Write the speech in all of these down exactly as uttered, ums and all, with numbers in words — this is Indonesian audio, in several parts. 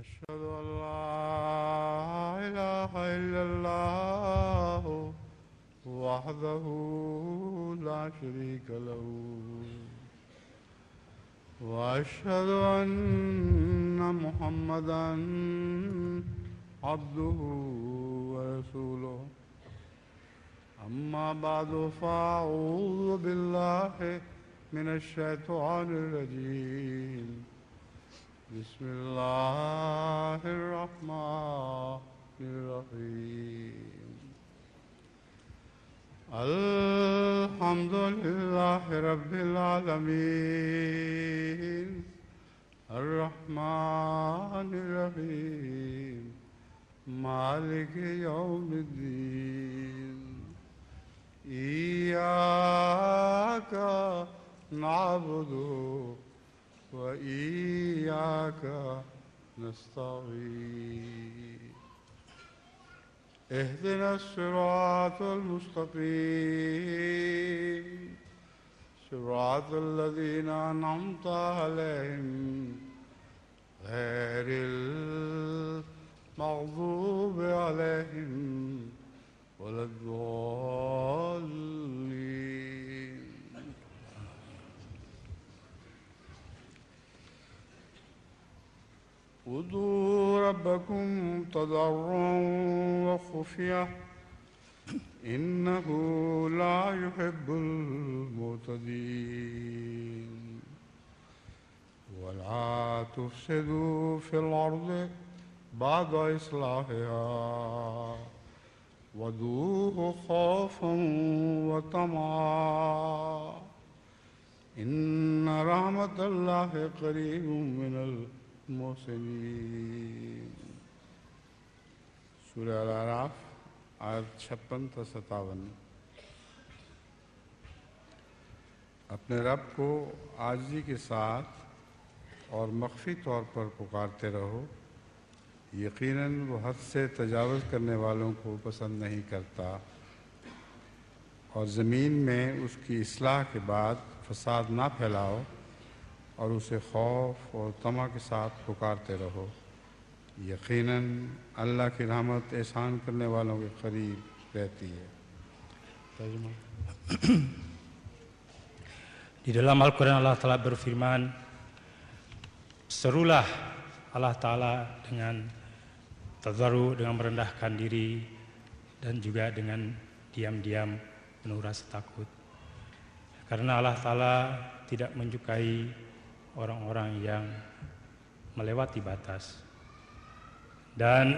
أشهد أن لا إله إلا الله وحده لا شريك له وأشهد أن محمدا عبده ورسوله أما بعد فأعوذ بالله من الشيطان الرجيم بسم الله الرحمن الرحيم الحمد لله رب العالمين الرحمن الرحيم مالك يوم الدين إياك نعبد وإياك نستعين اهدنا الصراط المستقيم صراط الذين أنعمت عليهم غير المغضوب عليهم ولا الضالين. ادعوا ربكم تضرعا وخفية إنه لا يحب المعتدين ولا تفسدوا في الأرض بعد إصلاحها وادعوه خوفا وطمعا إن رحمة الله قريب من المحسنين. सूरह अल-आराफ आयत छप्पन से सत्तावन। अपने रब को आजिज़ी के साथ और मख्फी तौर पर पुकारते रहो, यकीनन वो हद से तजावुज़ करने वालों को पसंद नहीं करता, और ज़मीन में उसकी इस्लाह के बाद फसाद ना फैलाओ और उसे खौफ और तमा के साथ पुकारते रहो, यकीनन अल्लाह की रहमत एहसान करने वालों के करीब रहती है। तर्जुमा। Di dalam Al-Quran Allah Ta'ala berfirman, serulah Allah Ta'ala dengan tadzaru, dengan merendahkan diri, dan juga dengan diam-diam penuh rasa takut. Karena Allah Ta'ala tidak menyukai orang-orang yang melewati batas. Dan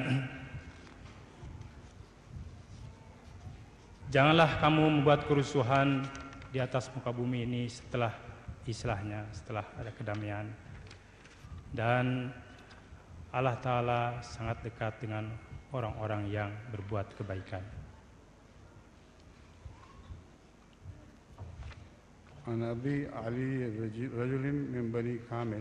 janganlah kamu membuat kerusuhan di atas muka bumi ini setelah islahnya, setelah ada kedamaian. Dan Allah Ta'ala sangat dekat dengan orang-orang yang berbuat kebaikan. An Abi Ali Rajulin min Bani Kamil,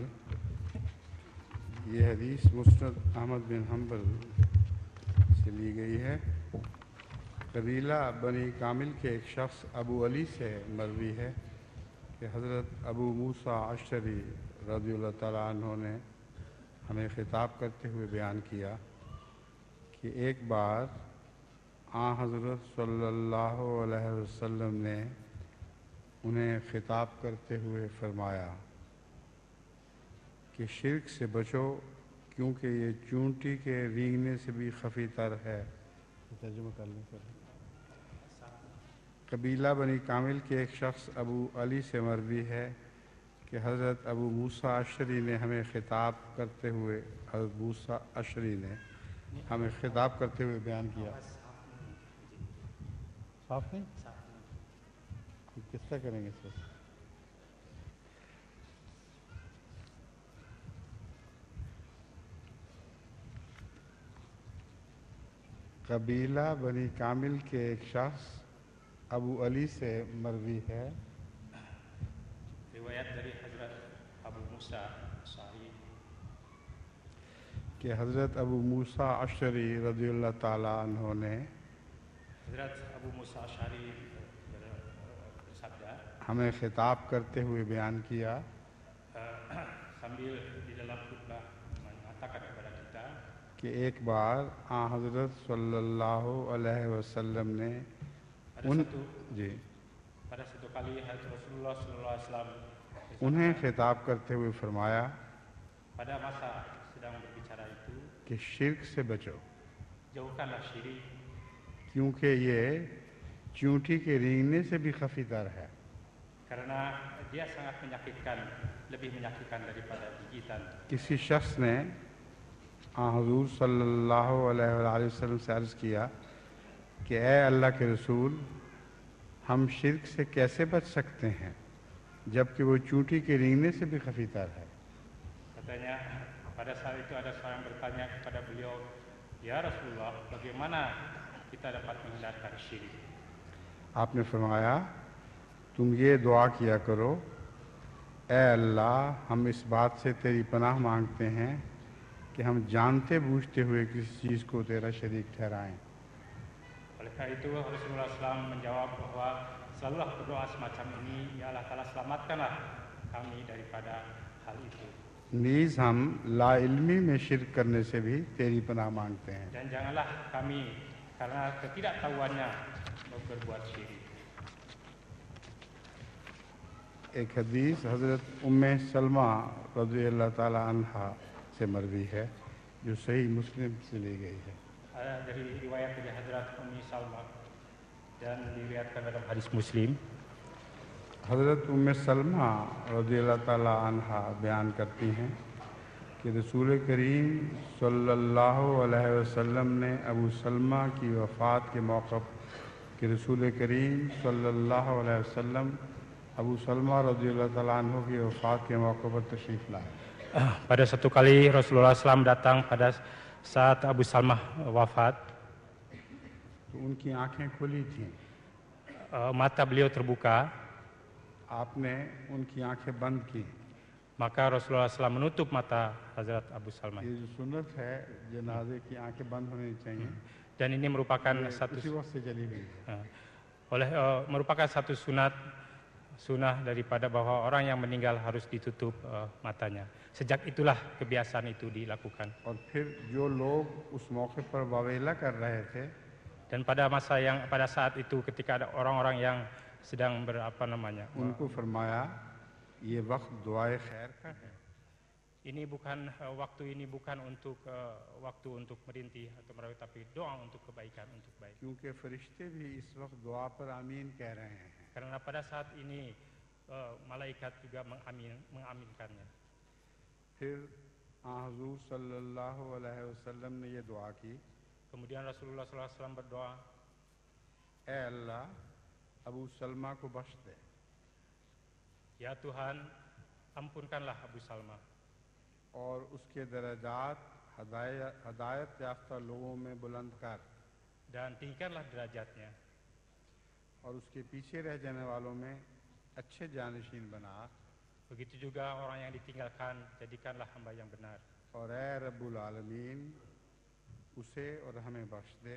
ये हदीस मुस्नद अहमद बिन हम्बल से ली गई है। कबीला बनी कामिल के एक शख्स अबू अली से मरवी है कि हज़रत अबू मूसा अशरी रज़ियल्लाहु ताला अन्हु ने हमें ख़िताब करते हुए बयान किया कि एक बार आ हज़रत सल्लल्लाहु अलैहि वसल्लम ने उन्हें ख़िताब करते हुए फ़रमाया कि शिर्क से बचो, क्योंकि ये चूंटी के रींगने से भी खफी तर है। तर्जुमा कर लें सर। कबीला बनी कामिल के एक शख्स अबू अली से मरवी है कि हज़रत अबू मूसा अशरी ने हमें ख़िताब करते हुए हज़रत मूसा अशरी ने हमें ख़िताब करते हुए बयान किया। साफ नहीं? किस तरह करेंगे सर? कबीला बनी कामिल के एक शख्स अबू अली से मरवी है रिवायत dari Hazrat Abu Musa Asy'ari कि हज़रत अबू मूसा अशरी रज़ियल्लाहु ताला अन्हु ने Hazrat Abu Musa Asy'ari bersabda, हमें ख़िताब करते हुए बयान किया sambil di dalam khutbah mengatakan mengatakan kepada kita कि एक बार आ हज़रत सल्लल्लाहु अलैहि वसल्लम ने pada उन satu जी pada satu kali Hazrat Rasulullah Sallallahu Alaihi Wasallam उन्हें bersabda, खिताब करते हुए फरमाया pada masa sedang berbicara itu, कि शिर्क से बचो, jauhkanlah syirik क्योंकि ये चूंटी के रेंगने से भी खफीतर है। karena dia sangat menyakitkan, lebih menyakitkan daripada gigitan. किसी शख्स ने आ हुजूर सल्लल्लाहु अलैहि वसल्लम से अर्ज़ किया कि ए अल्लाह के रसूल, हम शिर्क से कैसे बच सकते हैं जबकि वो चूंटी के रेंगने से भी खफीतर है। Katanya pada saat itu ada seorang bertanya kepada beliau, ya Rasulullah, bagaimana kita dapat menghindarkan syirik? आपने फरमाया, तुम ये दुआ किया करो, ए अल्लाह, हम इस बात से तेरी पनाह मांगते हैं कि हम जानते बूझते हुए किसी चीज़ को तेरा शरीक ठहराएं। Oleh karena itu Rasulullah shallallahu alaihi wasallam menjawab bahwa selalulah berdoa semacam ini, ya Allah Ta'ala selamatkanlah kami daripada hal itu. नीज हम लाइल्मी में शिरक करने से भी तेरी पनाह मांगते हैं। Dan janganlah kami karena ketidaktahuannya berbuat syirik. एक हदीस हज़रत उम्मे सलमा रज़ियल्लाहु ताला अन्हा से मरवी है जो सही मुस्लिम से ली गई है। Ada dari riwayat dari Hadrat Ummi Salmah dan diriwayatkan dalam hadis Muslim. हज़रत उम्मे सलमा रज़ियल्लाहु ताला अन्हा बयान करती हैं कि रसूल करीम सल्लल्लाहु अलैहि वसल्लम ने अबू सलमा की वफ़ात के मौक़े कि रसूल करीम सल्लल्लाहु अलैहि वसल्लम अबू सलमा रज़ियल्लाहु ताला अन्हु की वफ़ात के मौके पर तशरीफ़ लाए। Pada satu kali Rasulullah shallallahu alaihi wasallam datang pada saat Abu Salmah wafat. तो उनकी आंखें खुली थीं। Uh, mata beliau terbuka. आपने उनकी आंखें बंद की। Maka Rasulullah shallallahu alaihi wasallam menutup mata Hazrat Abu Salmah. ये जो सुन्नत है जनाजे की आंखें बंद होनी चाहिए, Dan ini merupakan ये satu उसी वक्त से चली गई। uh, oleh uh, merupakan satu sunat sunnah daripada bahwa orang yang meninggal harus ditutup uh, matanya. Sejak itulah kebiasaan itu dilakukan. और फिर जो लोग उस मौके पर वावेला कर रहे थे, Dan pada masa yang pada saat itu ketika ada orang-orang yang sedang berapa namanya, उनको फरमाया ये वक्त दुआए खैर का है। ini bukan uh, waktu ini bukan untuk uh, waktu untuk merintih atau merawat, tapi doa untuk kebaikan, untuk baik. क्योंकि फरिश्ते भी इस वक्त दुआ पर आमीन कह रहे हैं। Karena pada saat ini uh, malaikat juga mengamin, mengaminkannya. फिर आ हुजूर सल्लल्लाहु अलैहि वसल्लम ने ये दुआ की, Kemudian Rasulullah shallallahu alaihi wasallam berdoa, ए अल्लाह, अबू सलमा को बख्श दे। ya Tuhan, ampunkanlah Abu Salmah और उसके दर्जात हदायत हदायत याफ्ता लोगों में बुलंद कर, dan tinggikanlah derajatnya. और उसके पीछे रह जाने वालों में अच्छे जानशीन बना। Begitu juga orang yang ditinggalkan, jadikanlah hamba yang benar. और ए रब्बुल आलमीन, उसे और हमें बख्श दे।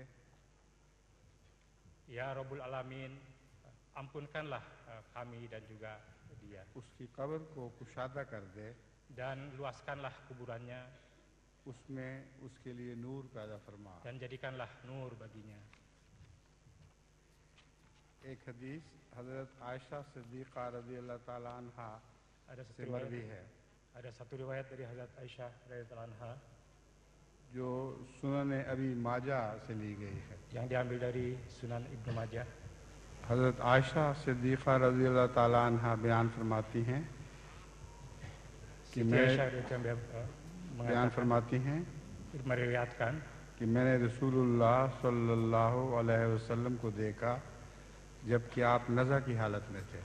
Ya Rabbul Alamin, ampunkanlah uh, kami dan juga dia. उसकी कब्र को कुशादा कर दे, Dan luaskanlah kuburannya, उसमें उसके लिए नूर पैदा फरमा। dan jadikanlah nur baginya. एक हदीस हज़रत आयशा सिद्दीक़ा रज़ियल्लाहु ताला अन्हा Ada satu से मरवी riwayat, है ada satu riwayat dari Hazrat Aisyah radhiyallahu anha जो सुनन अबी माजा से ली गई है। yang diambil dari Sunan Ibnu Majah. हज़रत आयशा सिद्दीक़ा रज़ियल्लाहु ताला अन्हा बयान फरमाती हैं कि Siti मैं Aisyah radhiyallahu anha बयान mengatakan, फरमाती हैं meriwayatkan कि मैंने रसूलुल्लाह सल्लल्लाहु अलैहि वसल्लम को देखा जबकि आप नज़ा की हालत में थे।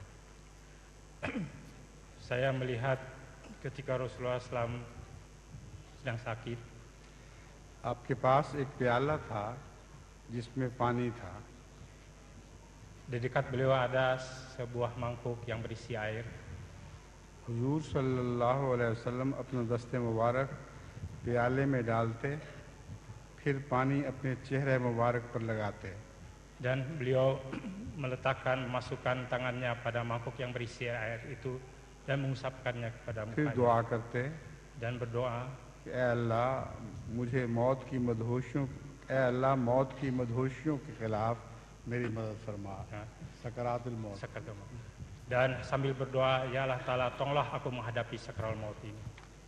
saya melihat ketika Rasulullah shallallahu alaihi wasallam sedang sakit. आपके पास एक प्याला था जिसमें पानी था। Di dekat beliau ada sebuah mangkuk yang berisi air. हुजूर सल्लल्लाहु अलैहि वसल्लम अपना दस्ते मुबारक प्याले में डालते, फिर पानी अपने चेहरे मुबारक पर लगाते। Dan beliau meletakkan, memasukkan tangannya pada mangkuk yang berisi air itu dan mengusapkannya kepada फिर mukanya. दुआ करते, Dan berdoa, कि ए अल्लाह मुझे मौत की मदहोशियों ए अल्लाह मौत की मदहोशियों के खिलाफ मेरी मदद फरमा, सकरातुल मौत। sakaratul maut. Dan sambil berdoa, ya Allah Ta'ala, tolonglah aku menghadapi sakaratul maut ini.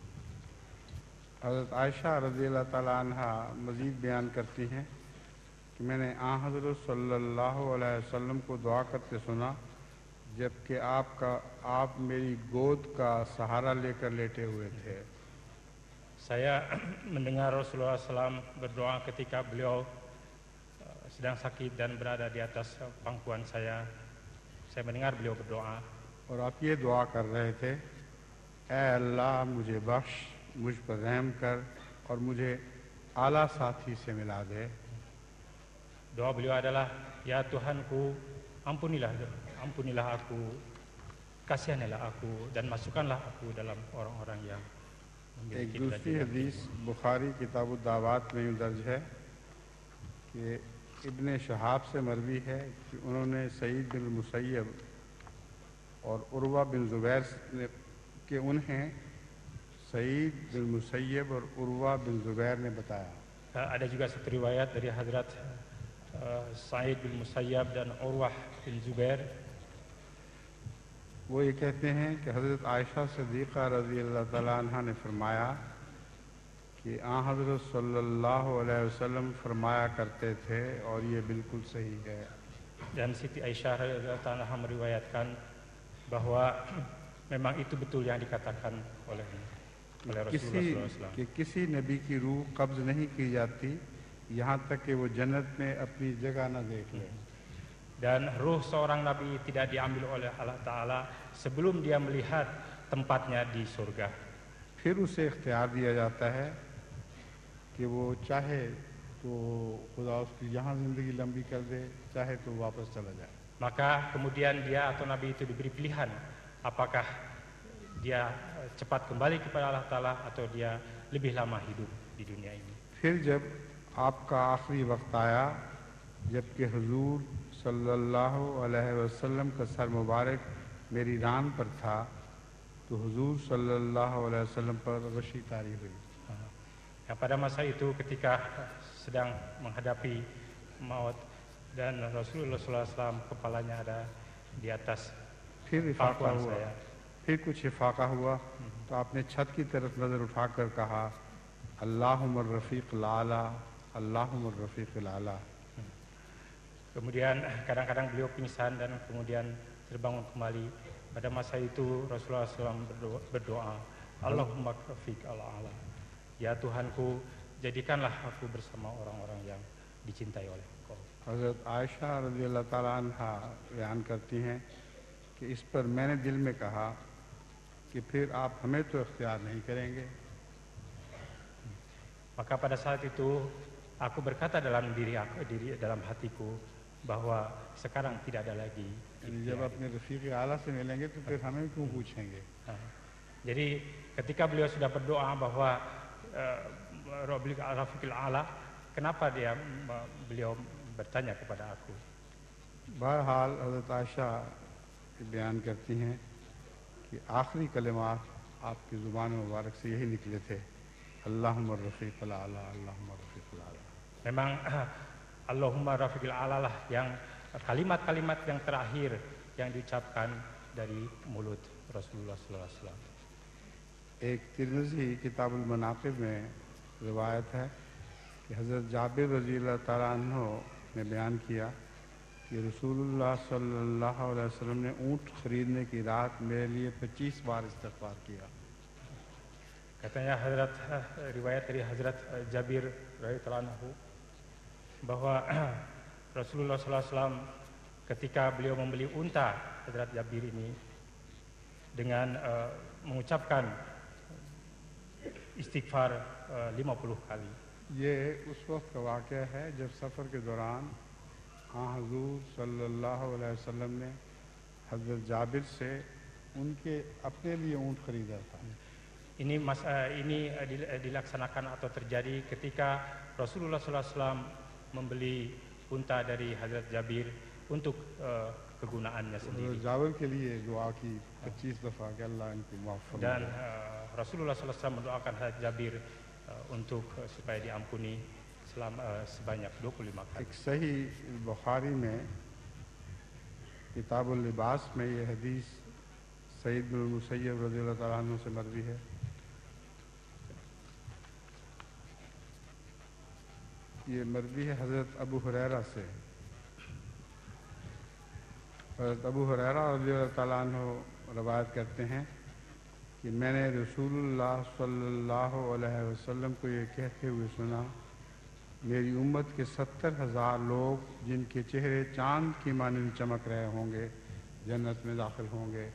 हज़रत आयशा रज़ियल्लाहु ताला अन्हा मज़ीद बयान करती हैं कि मैंने आ हज़रत सल्लल्लाहु अलैहि वसल्लम को दुआ करते सुना जबकि आपका आप मेरी गोद का सहारा लेकर लेटे हुए थे। Saya mendengar Rasulullah shallallahu alaihi wasallam berdoa ketika beliau uh, sedang sakit dan berada di atas uh, pangkuan saya. Saya mendengar beliau berdoa. और आप ये दुआ कर रहे थे, ए अल्लाह मुझे बख्श, मुझ पर रहम कर और मुझे आला साथी से मिला दे। Doa beliau adalah, ya Tuhanku, ampunilah, ampunilah aku, kasihanilah aku dan masukkanlah aku dalam orang-orang yang एक दूसरी हदीस बुखारी किताब दावात में यूँ दर्ज है कि इब्ने शहाब से मरवी है कि उन्होंने सईद बिन मुसैयब और उर्वा बिन ज़ुबैर ने कि उन्हें सईद बिन मुसैयब और उर्वा बिन ज़ुबैर ने बताया। Ada juga satu riwayat dari Hadrat uh, Sa'id bin Musayyab dan Urwah bin Zubair. वो ये कहते हैं कि हज़रत आयशा सिद्दीक़ा रज़ी अल्लाह ताला अन्हा ने फरमाया कि आ हज़रत सल्लल्लाहु अलैहि वसल्लम फरमाया करते थे और ये बिल्कुल सही है। Dan Siti Aisyah radhiyallahu anha meriwayatkan bahwa memang itu betul yang dikatakan oleh oleh Rasulullah किसी shallallahu alaihi wasallam. कि किसी नबी की रूह कब्ज़ नहीं की जाती यहाँ तक कि वो जन्नत में अपनी जगह न देख ले। Dan ruh seorang nabi tidak diambil oleh Allah Ta'ala sebelum dia melihat tempatnya di surga. फिर उसे इख्तियार दिया जाता है कि वो चाहे तो खुदा उसकी यहाँ ज़िंदगी लंबी कर दे, चाहे तो वापस चला जाए। Maka kemudian dia atau nabi itu diberi pilihan, apakah dia cepat kembali kepada Allah Ta'ala atau dia lebih lama hidup di dunia ini. फिर जब आपका आखिरी वक्त आया जबकि हुजूर सल्लल्लाहु अलैहि वसल्लम का सर मुबारक मेरी रान पर था तो हुजूर सल्लल्लाहु अलैहि वसल्लम पर गशी तारी हुई। Ya, pada masa itu ketika sedang menghadapi maut dan Rasulullah shallallahu alaihi wasallam kepalanya ada di atas फिर इफाका pangkuan हुआ, saya. फिर कुछ इफाका हुआ तो आपने छत की तरफ नज़र उठाकर कहा अल्लाहुम्मर रफ़ीक़ लाला, अल्लाहुम्मर रफ़ीक़ लाला। Kemudian kadang-kadang beliau pingsan dan kemudian terbangun kembali. Pada masa itu Rasulullah shallallahu alaihi wasallam berdoa, berdoa Allahumma rafiq ala-ala. Ya Tuhanku, jadikanlah aku bersama orang-orang yang dicintai oleh Engkau. हज़रत आयशा रज़ियल्लाहु ताला अन्हा बयान करती हैं कि इस पर मैंने दिल में कहा कि फिर आप हमें तो इख्तियार नहीं करेंगे। Maka pada saat itu aku berkata dalam diri aku, diri dalam hatiku bahwa sekarang tidak ada lagi. जब अपने रफ़ीक़ आला से मिलेंगे तो फिर हमें क्यों पूछेंगे। Nah, jadi ketika beliau sudah berdoa bahwa Rabbul Rafiqil A'la, kenapa dia beliau bertanya kepada aku? बहरहाल हज़रत आयशा बयान करती हैं कि आखिरी कलिमात आपकी ज़ुबान मुबारक से यही निकले थे, अल्लाहुम्मा रफ़ीक़ल आला, अल्लाहुम्मा रफ़ीक़ल आला। Memang Allahumma rafiqil a'la lah yang kalimat-kalimat yang terakhir yang diucapkan dari mulut Rasulullah shallallahu alaihi wasallam. एक तिरमिज़ी किताबुल मनाक़िब में रिवायत है कि हज़रत जाबिर रज़ियल्लाहु ताला अन्हु ने बयान किया कि रसूलुल्लाह सल्लल्लाहु अलैहि वसल्लम ने ऊँट खरीदने की रात मेरे लिए पच्चीस बार इस्तिग़फ़ार किया। Katanya Hazrat riwayat dari Hazrat Jabir radhiyallahu anhu bahwa Rasulullah shallallahu alaihi wasallam ketika beliau membeli unta Hazrat Jabir ini dengan uh, mengucapkan istighfar uh, lima puluh kali. ये उस वक्त का वाक़या है जब सफ़र के दौरान हाँ हुज़ूर सल्लल्लाहु अलैहि वसल्लम ने हज़रत जाबिर से उनके अपने लिए ऊँट खरीदा था। Ini mas, uh, ini uh, dilaksanakan atau terjadi ketika Rasulullah shallallahu alaihi wasallam membeli unta dari Hazrat Jabir untuk uh, kegunaannya sendiri. Jawar के लिए दुआ की पच्चीस दफ़ा कि अल्लाह इनको माफ़ Dan फरमाए। uh, Rasulullah sallallahu alaihi wasallam mendoakan Hadrat Jabir uh, untuk uh, supaya diampuni selama uh, sebanyak dua puluh lima kali. एक सही बुखारी में किताबुल लिबास में ये हदीस सईद बिन मुसय्यब रज़ियल्लाहु तआला अन्हु से मरवी है। ये मरवी है हज़रत अबू हुरैरा से। हज़रत अबू हुरैरा रज़ियल्लाहु तआला अन्हु रवायत करते हैं कि मैंने रसूलुल्लाह सल्लल्लाहु अलैहि वसल्लम को ये कहते हुए सुना, मेरी उम्मत के सत्तर हज़ार लोग जिनके चेहरे चांद की मानंद चमक रहे होंगे जन्नत में दाखिल होंगे।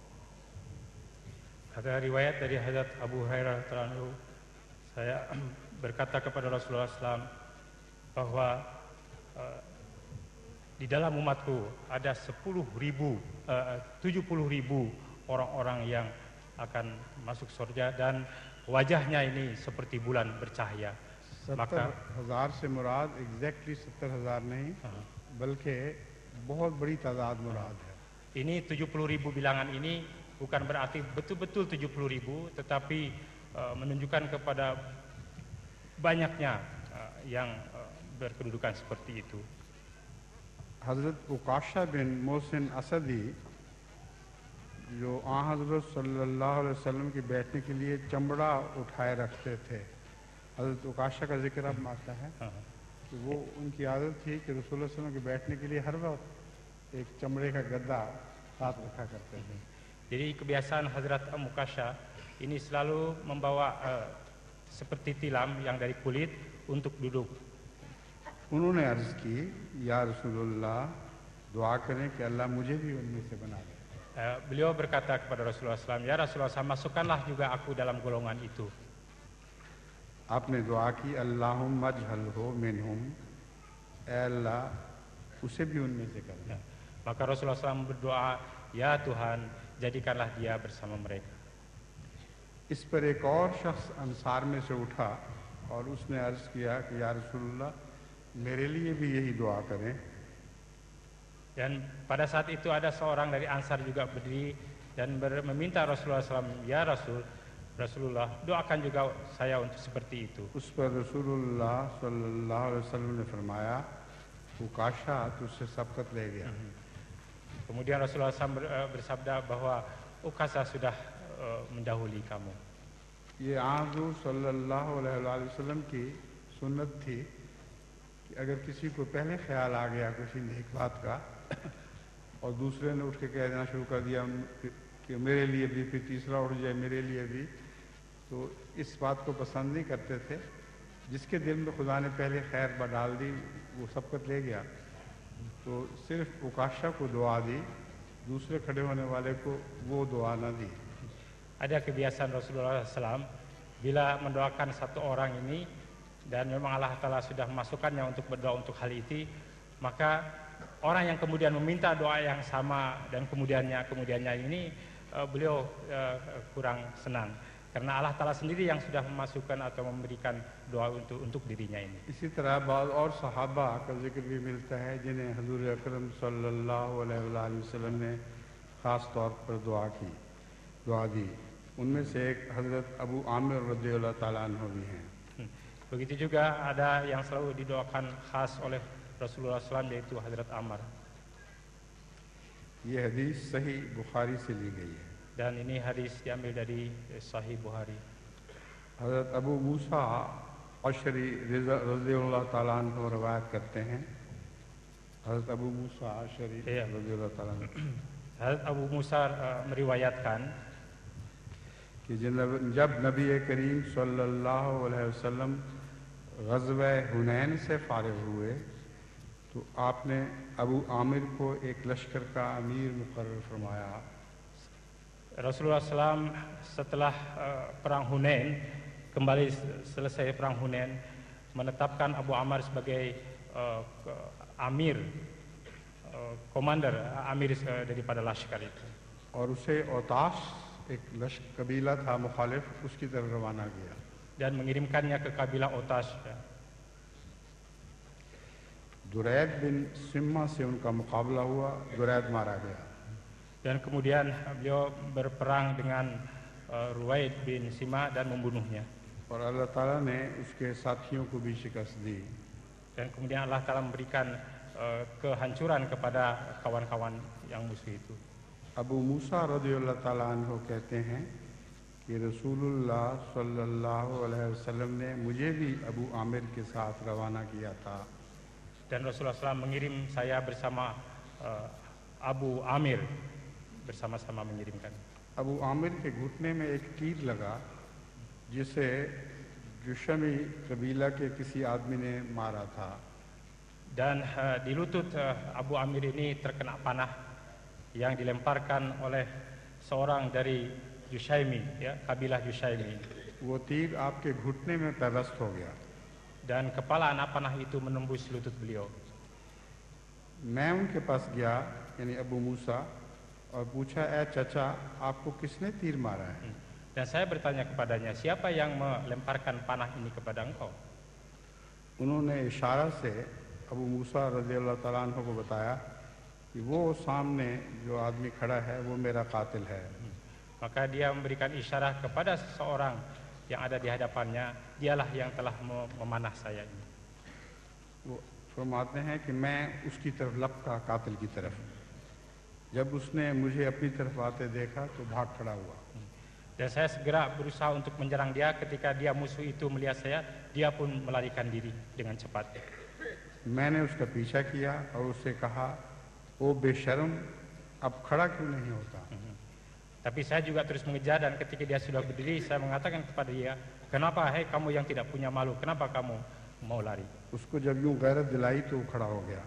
Ada riwayat dari Hadrat Abu Hurairah radhiyallahu anhu, saya berkata kepada Rasulullah sallallahu alaihi wasallam bahwa uh, di dalam umatku ada sepuluh ribu, uh, tujuh puluh ribu orang-orang yang akan masuk surga dan wajahnya ini seperti bulan bercahaya. सत्तर हज़ार से मुराद एग्जैक्टली सत्तर हज़ार नहीं बल्कि बहुत बड़ी तादाद मुराद है। Ini tujuh puluh ribu bilangan ini bukan berarti betul-betul tujuh puluh ribu, tetapi uh, menunjukkan kepada banyaknya uh, yang uh, berkedudukan seperti itu. हज़रत उकाशा बिन मोहसिन असदी जो आ हज़रत सल्लल्लाहु अलैहि वसल्लम के बैठने के लिए चमड़ा उठाए रखते थे, हज़रत उकाशा का जिक्र अब आता है कि वो उनकी आदत थी कि रसूलुल्लाह सल्लल्लाहु अलैहि वसल्लम के बैठने के लिए हर वक्त एक चमड़े का गद्दा साथ रखा करते थे। Jadi kebiasaan Hazrat Mukasha ini selalu membawa uh, seperti tilam yang dari kulit untuk duduk. उन्होंने अर्ज़ की, या रसूलुल्लाह दुआ करें कि अल्लाह मुझे भी उनमें से बना दे। Uh, beliau berkata kepada Rasulullah sallallahu alaihi wasallam, ya Rasulullah sallallahu alaihi wasallam, masukkanlah juga aku dalam golongan itu. आपने दुआ की अल्लाहुम्मा अजहलहु मिनहुम, ऐ अल्लाह उसे भी उनमें से कर दे। Maka Rasulullah sallallahu alaihi wasallam berdoa, ya Tuhan, jadikanlah dia bersama mereka. इस पर एक और शख्स अंसार में से उठा और उसने अर्ज़ किया कि या रसूलुल्लाह मेरे लिए भी यही दुआ करें। Dan pada saat itu ada seorang dari Ansar juga berdiri dan ber, meminta Rasulullah sallallahu alaihi wasallam, ya Rasul, Rasulullah doakan juga saya untuk seperti itu. उस पर रसूलुल्लाह सल्लल्लाहु अलैहि वसल्लम ने फरमाया, उकाशा तुझसे सबकत ले गया। Kemudian Rasulullah sallallahu alaihi wasallam bersabda bahwa Ukasa sudah uh, mendahului kamu. ये आज़ू सल्लल्लाहु अलैहि वसल्लम की सुन्नत थी कि अगर किसी को पहले ख्याल आ गया किसी नेक बात का और दूसरे ने उठ के कह देना शुरू कर दिया कि मेरे लिए भी, फिर तीसरा उठ जाए मेरे लिए भी, तो इस बात को पसंद नहीं करते थे। जिसके दिल में खुदा ने पहले खैर डाल दी वो सबकत ले गया, तो सिर्फ उकाशा को दुआ दी, दूसरे खड़े होने वाले को वो दुआ ना दी। Ada kebiasaan Rasulullah sallallahu alaihi wasallam bila mendoakan satu orang ini dan memang Allah Ta'ala sudah memasukkannya untuk berdoa untuk hal itu, maka orang yang kemudian meminta doa yang sama dan kemudiannya kemudiannya ini uh, beliau uh, kurang senang karena Allah Ta'ala sendiri yang sudah memasukkan atau memberikan doa untuk untuk dirinya ini. इसी तरह बाद और सहाबा का जिक्र भी मिलता है जिन्हें हजूर अकरम सल्लल्लाहु अलैहि वसल्लम ने ख़ास तौर पर दुआ की दुआ दी। उनमें से एक हज़रत अबू आमिर रज़ियल्लाहु ताला अन्हु भी हैं। Begitu juga ada yang selalu didoakan khas oleh Rasulullah sallallahu alaihi wasallam yaitu Hazrat Ammar. ये हदीस सही बुखारी से ली गई है। Dan ini hadis diambil dari Sahih Bukhari. हज़रत अबू मूसा अशरी रज़ियल्लाहु ताला अन्हु रवायत करते हैं। हज़रत अबू मूसा अशरी रज़ियल्लाहु ताला अन्हु Hazrat Abu Musa uh, meriwayatkan कि जब नबी करीम सल्लल्लाहु अलैहि वसल्लम ग़ज़वा हुनैन से फारिग हुए तो आपने अबू आमिर को एक लश्कर का अमीर मुकर्रर फरमाया। Rasulullah sallallahu alaihi wasallam setelah uh, perang Hunain, kembali selesai perang Hunain, menetapkan Abu Ammar sebagai uh, amir, uh, komander, amir uh, daripada laskar itu. और उसे औताश एक लश्कर कबीला था मुखालिफ उसकी तरफ रवाना किया Dan mengirimkannya ke kabilah Otas. Duraid बिन सिम्मा से उनका मुकाबला हुआ, दुरैद मारा गया। Dan kemudian beliau berperang dengan uh, Ruwaid bin Sima dan membunuhnya. और अल्लाह ताला ने उसके साथियों को भी शिकस्त दी। Dan kemudian Allah Ta'ala memberikan uh, kehancuran kepada kawan-kawan yang musuh itu. Abu मूसा रज़ियल्लाहु ताला अन्हु कहते हैं कि रसूलुल्लाह सल्लल्लाहु अलैहि वसल्लम ने मुझे भी अबू आमिर के साथ रवाना किया था। Dan Rasulullah shallallahu alaihi wasallam mengirim saya bersama uh, Abu Amir, bersama-sama mengirimkan. Abu आमिर के घुटने में एक तीर लगा जिसे जुशमी कबीला के किसी आदमी ने मारा था। Dan uh, di lutut uh, Abu Amir ini terkena panah yang dilemparkan oleh seorang dari Jushaimi, ya, kabilah Jushaimi. वो तीर आपके घुटने में पैवस्त हो गया। Dan kepala anak panah itu menembus lutut beliau. मैं उनके पास गया, यानी अबू मूसा, और पूछा, ए चचा, आपको किसने तीर मारा है? Dan saya bertanya kepadanya, siapa yang melemparkan panah ini kepada engkau? उन्होंने इशारा से अबू मूसा रज़ियल्लाहु ताला अन्हु को बताया कि वो सामने जो आदमी खड़ा है वो मेरा कातिल है। Maka dia memberikan isyarat kepada seseorang yang ada di hadapannya, dialah yang telah memanah saya ini. वो फरमाते हैं कि मैं उसकी तरफ लपका, कातिल की तरफ। जब उसने मुझे अपनी तरफ आते देखा तो भाग खड़ा हुआ। Dan saya segera berusaha untuk menyerang dia. Ketika dia musuh itu melihat saya, dia pun melarikan diri dengan cepat. मैंने उसका पीछा किया और उससे कहा, ओ बेशर्म, अब खड़ा क्यों नहीं होता? Tapi saya juga terus mengejar, dan ketika dia sudah berdiri, saya mengatakan kepada dia, kenapa hai kamu yang tidak punya malu, kenapa kamu mau lari? उसको जब यूं गैरत दिलाई तो वो खड़ा हो गया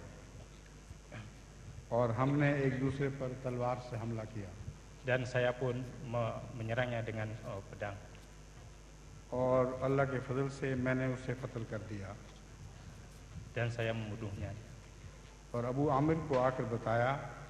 और हमने एक दूसरे पर तलवार से हमला किया। Dan saya pun me- menyerangnya dengan oh, pedang. और अल्लाह के फजल से मैंने उसे कत्ल कर दिया। Dan saya membunuhnya. और अबू आमिर को आकर बताया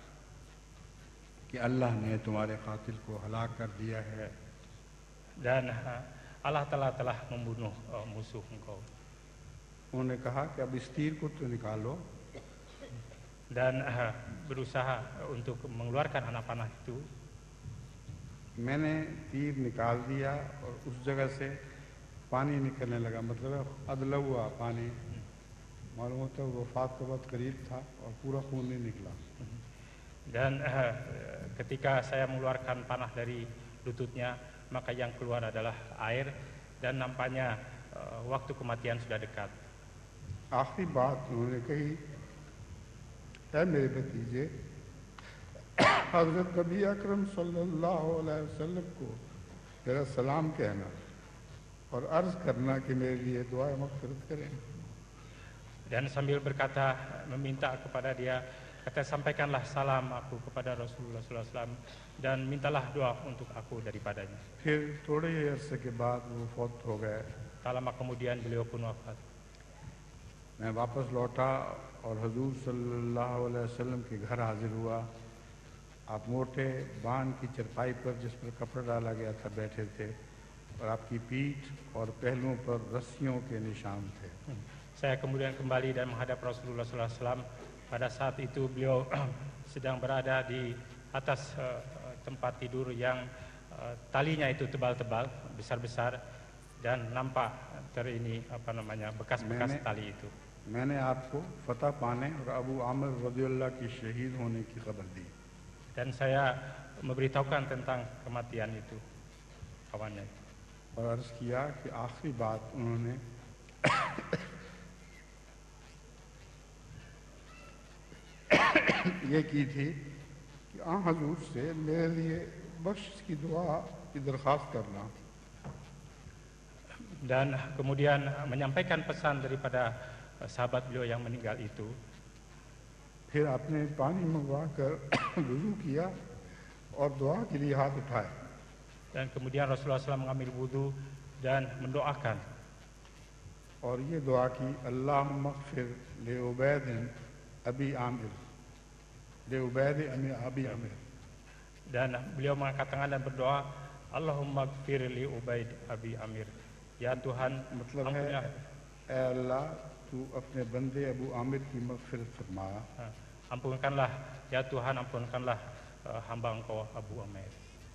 कि अल्लाह ने तुम्हारे कातिल को हलाक कर दिया है। Dan uh, Allah telah telah membunuh uh, musuh engkau. उन्होंने कहा कि अब इस तीर को तो निकालो। Dan uh, berusaha untuk mengeluarkan anak panah itu. मैंने तीर निकाल दिया और उस जगह से पानी निकलने लगा, मतलब अदला हुआ पानी। मालूम होता है वफात का बहुत करीब था और पूरा खून नहीं निकला। Dan uh, ketika saya mengeluarkan panah dari lututnya, maka yang keluar adalah air, dan nampaknya uh, waktu kematian sudah dekat. आखिरी बात उन्होंने कही, है मेरे भतीजे, हज़रत नबी अकरम सल्लल्लाहु अलैहि वसल्लम को मेरा सलाम कहना और अर्ज़ करना कि मेरे लिए दुआ मग़फ़िरत करें। Dan sambil berkata, meminta kepada dia, kata sampaikanlah salam aku kepada Rasulullah sallallahu alaihi wasallam dan mintalah doa untuk aku daripadanya. फिर थोड़े ही अरसे के बाद वो फौत हो गए। Tak lama kemudian beliau pun wafat. मैं वापस लौटा और हजूर सल्लल्लाहु अलैहि वसल्लम के घर हाजिर हुआ। आप मोटे बान की चरपाई पर, जिस पर कपड़ा डाला गया था, बैठे थे और आपकी पीठ और पहलुओं पर रस्सियों के निशान थे। Saya kemudian kembali dan menghadap Rasulullah sallallahu alaihi wasallam. Pada saat itu beliau sedang berada di atas uh, tempat tidur yang uh, talinya itu tebal-tebal, besar-besar, dan nampak ter ini apa namanya bekas-bekas मैंने- tali itu. मैंने आपको फतह पाने और अबू आमिर रज़ियल्लाहु की शहीद होने की खबर दी। Dan saya memberitahukan tentang kematian itu kawannya. और अर्ज़ किया कि आखिरी बात उन्होंने ये की थी कि आ हजूर से मेरे लिए बख्शिश की दुआ की दरख्वास्त करना। Dan kemudian menyampaikan pesan daripada sahabat beliau yang meninggal itu. फिर आपने पानी मंगवा कर वुज़ू किया और दुआ के लिए हाथ उठाए। Dan kemudian Rasulullah sallallahu alaihi wasallam mengambil wudhu dan mendoakan. और ये दुआ की, अल्लाहुम्मा ग़फ़िर ले उबैद अबी आमिर, ले उबैद अबी Aamir. Dan beliau mengangkat tangan dan berdoa, Allahumma gfir li Ubaid Abi Amir. Ya Tuhan, मतलब है, ampunilah, ए अल्लाह तू अपने बंदे अबू आमिर की मग़फ़िरत फरमा। Uh, ampunkanlah ya Tuhan, ampunkanlah uh, hamba Engkau Abu Umair.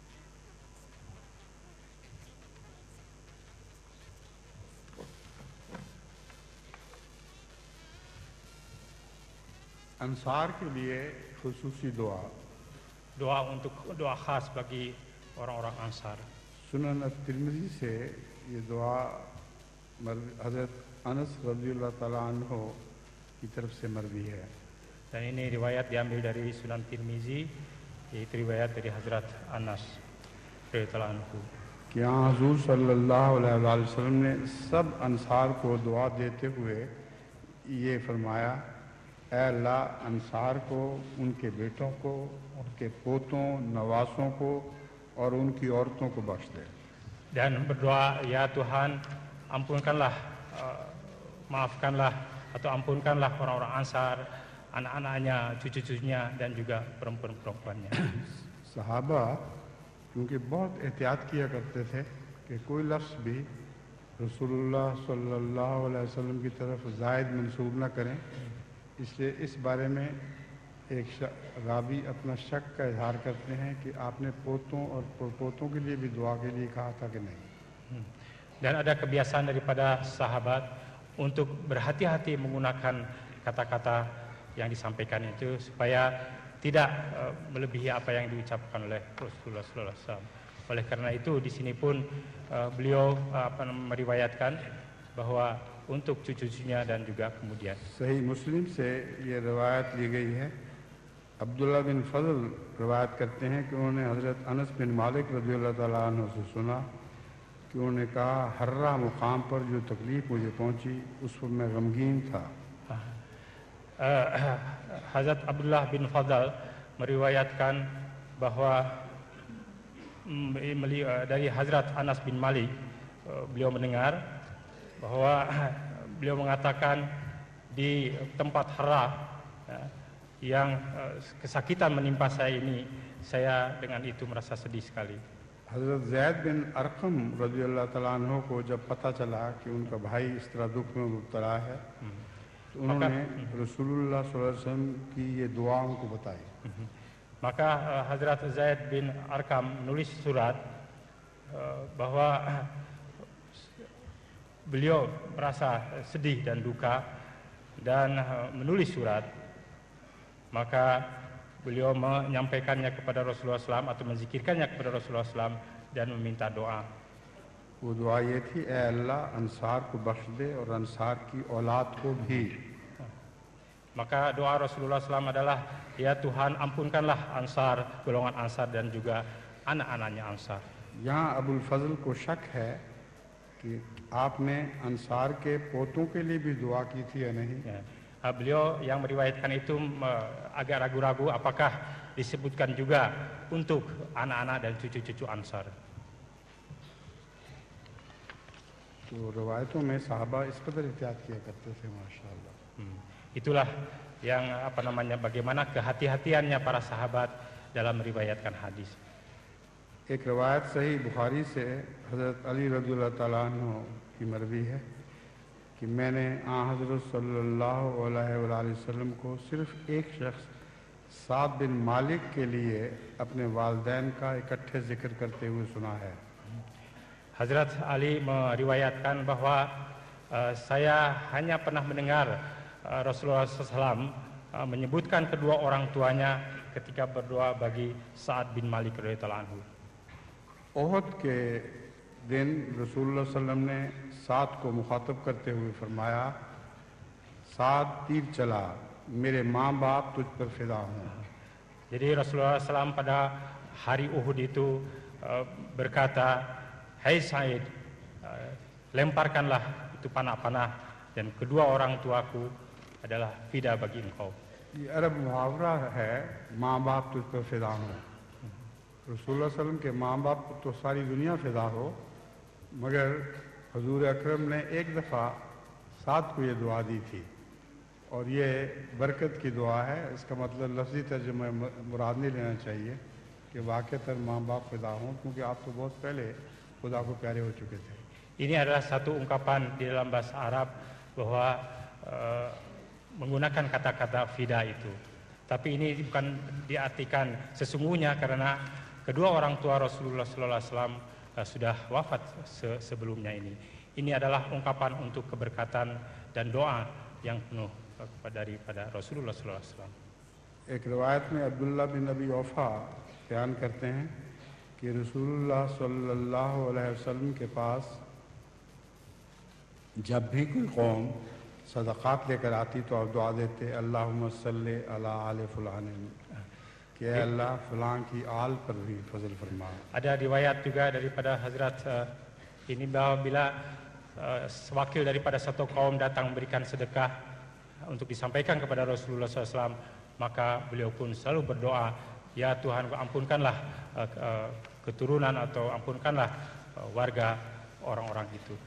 Ansar के लिए खुसूसी दुआ। Doa untuk doa khas bagi orang-orang Ansar. Sunan Tirmidhi से ये दुआ हज़रत अनस रज़ियल्लाहु ताला अन्हु की तरफ से मरवी है। Dan ini riwayat diambil dari Sunan Tirmizi, yaitu riwayat dari Hazrat Anas radhiyallahu anhu. कि यहाँ हुज़ूर सल्लल्लाहु अलैहि वसल्लम ने सब अंसार को दुआ देते हुए ये फरमाया, ऐ अल्लाह अंसार को, उनके बेटों को, उनके पोतों नवासों को और उनकी औरतों को बख्श दे। Dan berdoa, ya Tuhan, ampunkanlah, uh, maafkanlah atau ampunkanlah orang-orang Ansar, anak-anaknya, cucu-cucunya dan juga perempuan-perempuannya. सहाबा क्योंकि बहुत एहतियात किया करते थे कि कोई लफ्ज़ भी रसूलुल्लाह सल्लल्लाहु अलैहि वसल्लम की तरफ ज़ायद मंसूब न करें, इसलिए इस बारे में एक रावी अपना शक का इजहार करते हैं कि आपने पोतों और पोतों के लिए भी दुआ के लिए कहा था कि नहीं। Dan ada kebiasaan daripada sahabat untuk berhati-hati menggunakan kata-kata yang disampaikan itu supaya tidak uh, melebihi apa yang diucapkan oleh Rasulullah sallallahu alaihi wasallam. Oleh karena itu di sini pun uh, beliau uh, apa, meriwayatkan bahwa untuk cucu-cucunya dan juga kemudian. Sahih Muslim से ये रिवायत ली गई है। अब्दुल्ला बिन फजल रिवायत करते हैं कि उन्होंने हज़रत अनस बिन मालिक रज़ियल्लाहु ताला अन्हु से सुना कि उन्होंने कहा, हर्रा मुकाम पर जो तकलीफ़ मुझे पहुंची उस पर मैं गमगीन था। Uh, Hazrat Abdullah bin Fadl meriwayatkan bahwa mm, dari Hazrat Anas bin Malik, uh, beliau mendengar bahwa beliau mengatakan di tempat Hara ya, yang uh, kesakitan menimpa saya ini, saya dengan itu merasa sedih sekali. हज़रत ज़ैद बिन अरक़म रज़ियल्लाहु ताला अन्हु को जब पता चला कि उनका भाई इस तरह दुख में मुब्तला है, तो उन्होंने रसूलुल्लाह सल्लल्लाहु अलैहि वसल्लम की ये दुआ उनको बताई। Maka uh, Hazrat Zaid bin Arqam menulis surat uh, bahwa uh, beliau merasa sedih dan duka dan uh, menulis surat. Maka beliau menyampaikannya kepada Rasulullah shallallahu alaihi wasallam atau menzikirkannya kepada Rasulullah shallallahu alaihi wasallam dan meminta doa. वो दुआ ये थी, ऐ अल्लाह अंसार को बख्श दे और अंसार की औलाद को भी। Maka doa Rasulullah shallallahu alaihi wasallam adalah, ya Tuhan ampunkanlah Ansar, golongan Ansar dan juga anak-anaknya Ansar. यहाँ अबुल फजल को शक है कि आपने अंसार के पोतों के लिए भी दुआ की थी या नहीं। Ya. Beliau yang meriwayatkan itu agak ragu-ragu apakah disebutkan juga untuk anak-anak dan cucu-cucu Ansar. तो रवायतों में साहबा इस कदर एहतियात किया करते थे माशाअल्लाह। Hmm. Itulah yang apa namanya bagaimana kehati-hatiannya para sahabat dalam meriwayatkan hadis. एक रवायत सही बुखारी से हज़रत अली रज़ियल्लाहु ताला अन्हु की मरवी है कि मैंने आ हज़रत सल्लल्लाहु अलैहि वसल्लम को सिर्फ एक शख्स साद बिन मालिक के लिए अपने वालिदैन का इकट्ठे जिक्र करते हुए सुना है। Hazrat Ali meriwayatkan bahwa uh, saya hanya pernah mendengar uh, Rasulullah shallallahu alaihi wasallam uh, menyebutkan kedua orang tuanya ketika berdoa bagi Sa'ad bin Malik radhiyallahu anhu. Uhud के दिन रसूलुल्लाह सल्लल्लाहु अलैहि वसल्लम ने साद को मुखातब करते हुए फरमाया, साद तीर चला, मेरे माँ बाप तुझ पर फिदा हूँ। Jadi Rasulullah shallallahu alaihi wasallam pada hari Uhud itu uh, berkata, hai Said, uh, lemparkanlah itu panah-panah dan kedua orang tuaku adalah fida bagi engkau. ये अरब मुहावरा है, माँ बाप तुझ पर फिदा हूँ। रसूलुल्लाह सल्लल्लाहु अलैहि वसल्लम के माँ बाप को तो सारी दुनिया फिदा हो, मगर हजूर अकरम ने एक दफ़ा साद को ये दुआ दी थी और ये बरकत की दुआ है। इसका मतलब लफ्ज़ी तर्जुमा मुराद नहीं लेना चाहिए कि वाक़ईतन माँ बाप फिदा हों, क्योंकि आप तो बहुत पहले खुदा को प्यारे हो चुके थे। Ini adalah satu ungkapan di dalam bahasa Arab bahwa uh, menggunakan kata-kata fida itu. Tapi ini bukan diartikan sesungguhnya karena kedua orang tua Rasulullah sallallahu alaihi wasallam uh, sudah wafat se sebelumnya ini. Ini adalah ungkapan untuk keberkatan dan doa yang penuh kepada daripada Rasulullah sallallahu alaihi wasallam. एक रिवायत में अब्दुल्ला बिन अबी औफा बयान करते हैं कि रसूलुल्लाह सल्लल्लाहु अलैहि वसल्लम के पास जब भी कोई कौम सदक़ात लेकर आती तो आप दुआ देते अल्लाहुम्मा सल्ली अला आले फुलान कि अल्लाह फलां की आल पर भी फजल फरमा. Ada riwayat juga daripada Hazrat uh, ini bahwa bila uh, wakil daripada satu kaum datang memberikan sedekah untuk disampaikan kepada Rasulullah sallallahu alaihi wasallam, maka beliau pun selalu berdoa, ya Tuhan ampunkanlah uh, uh, keturunan atau ampunkanlah uh, warga orang-orang itu.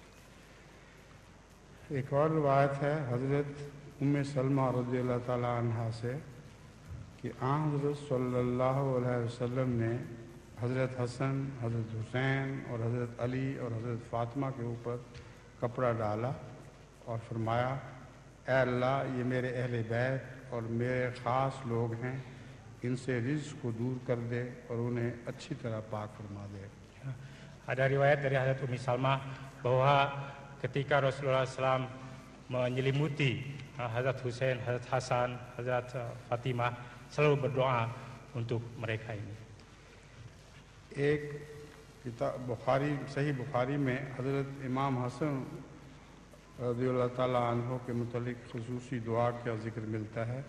एक और रिवायत है हज़रत उम्मे सलमा रज़ियल्लाहु ताला अन्हा से कि आन हज़रत सल्लल्लाहु अलैहि वसल्लम ने हज़रत हसन, हज़रत हुसैन और हज़रत अली और हज़रत फ़ातिमा के ऊपर कपड़ा डाला और फरमाया, ऐ अल्लाह ये मेरे अहले बैत और मेरे ख़ास लोग हैं, इनसे रिज़्क़ को दूर कर दे और उन्हें अच्छी तरह पाक फरमा दे. Ada riwayat dari Hazrat Ummi Salmah bahwa ketika Rasulullah sallallahu alaihi wasallam menyelimuti Hazrat Husain, Hazrat Hasan, Hazrat Fatimah, selalu berdoa untuk mereka ini. एक किताब बुखारी सही बुखारी में हज़रत इमाम हसन रज़ियल्लाहु ताला अन्हु के मुतालिक खुसूसी दुआ का जिक्र मिलता है.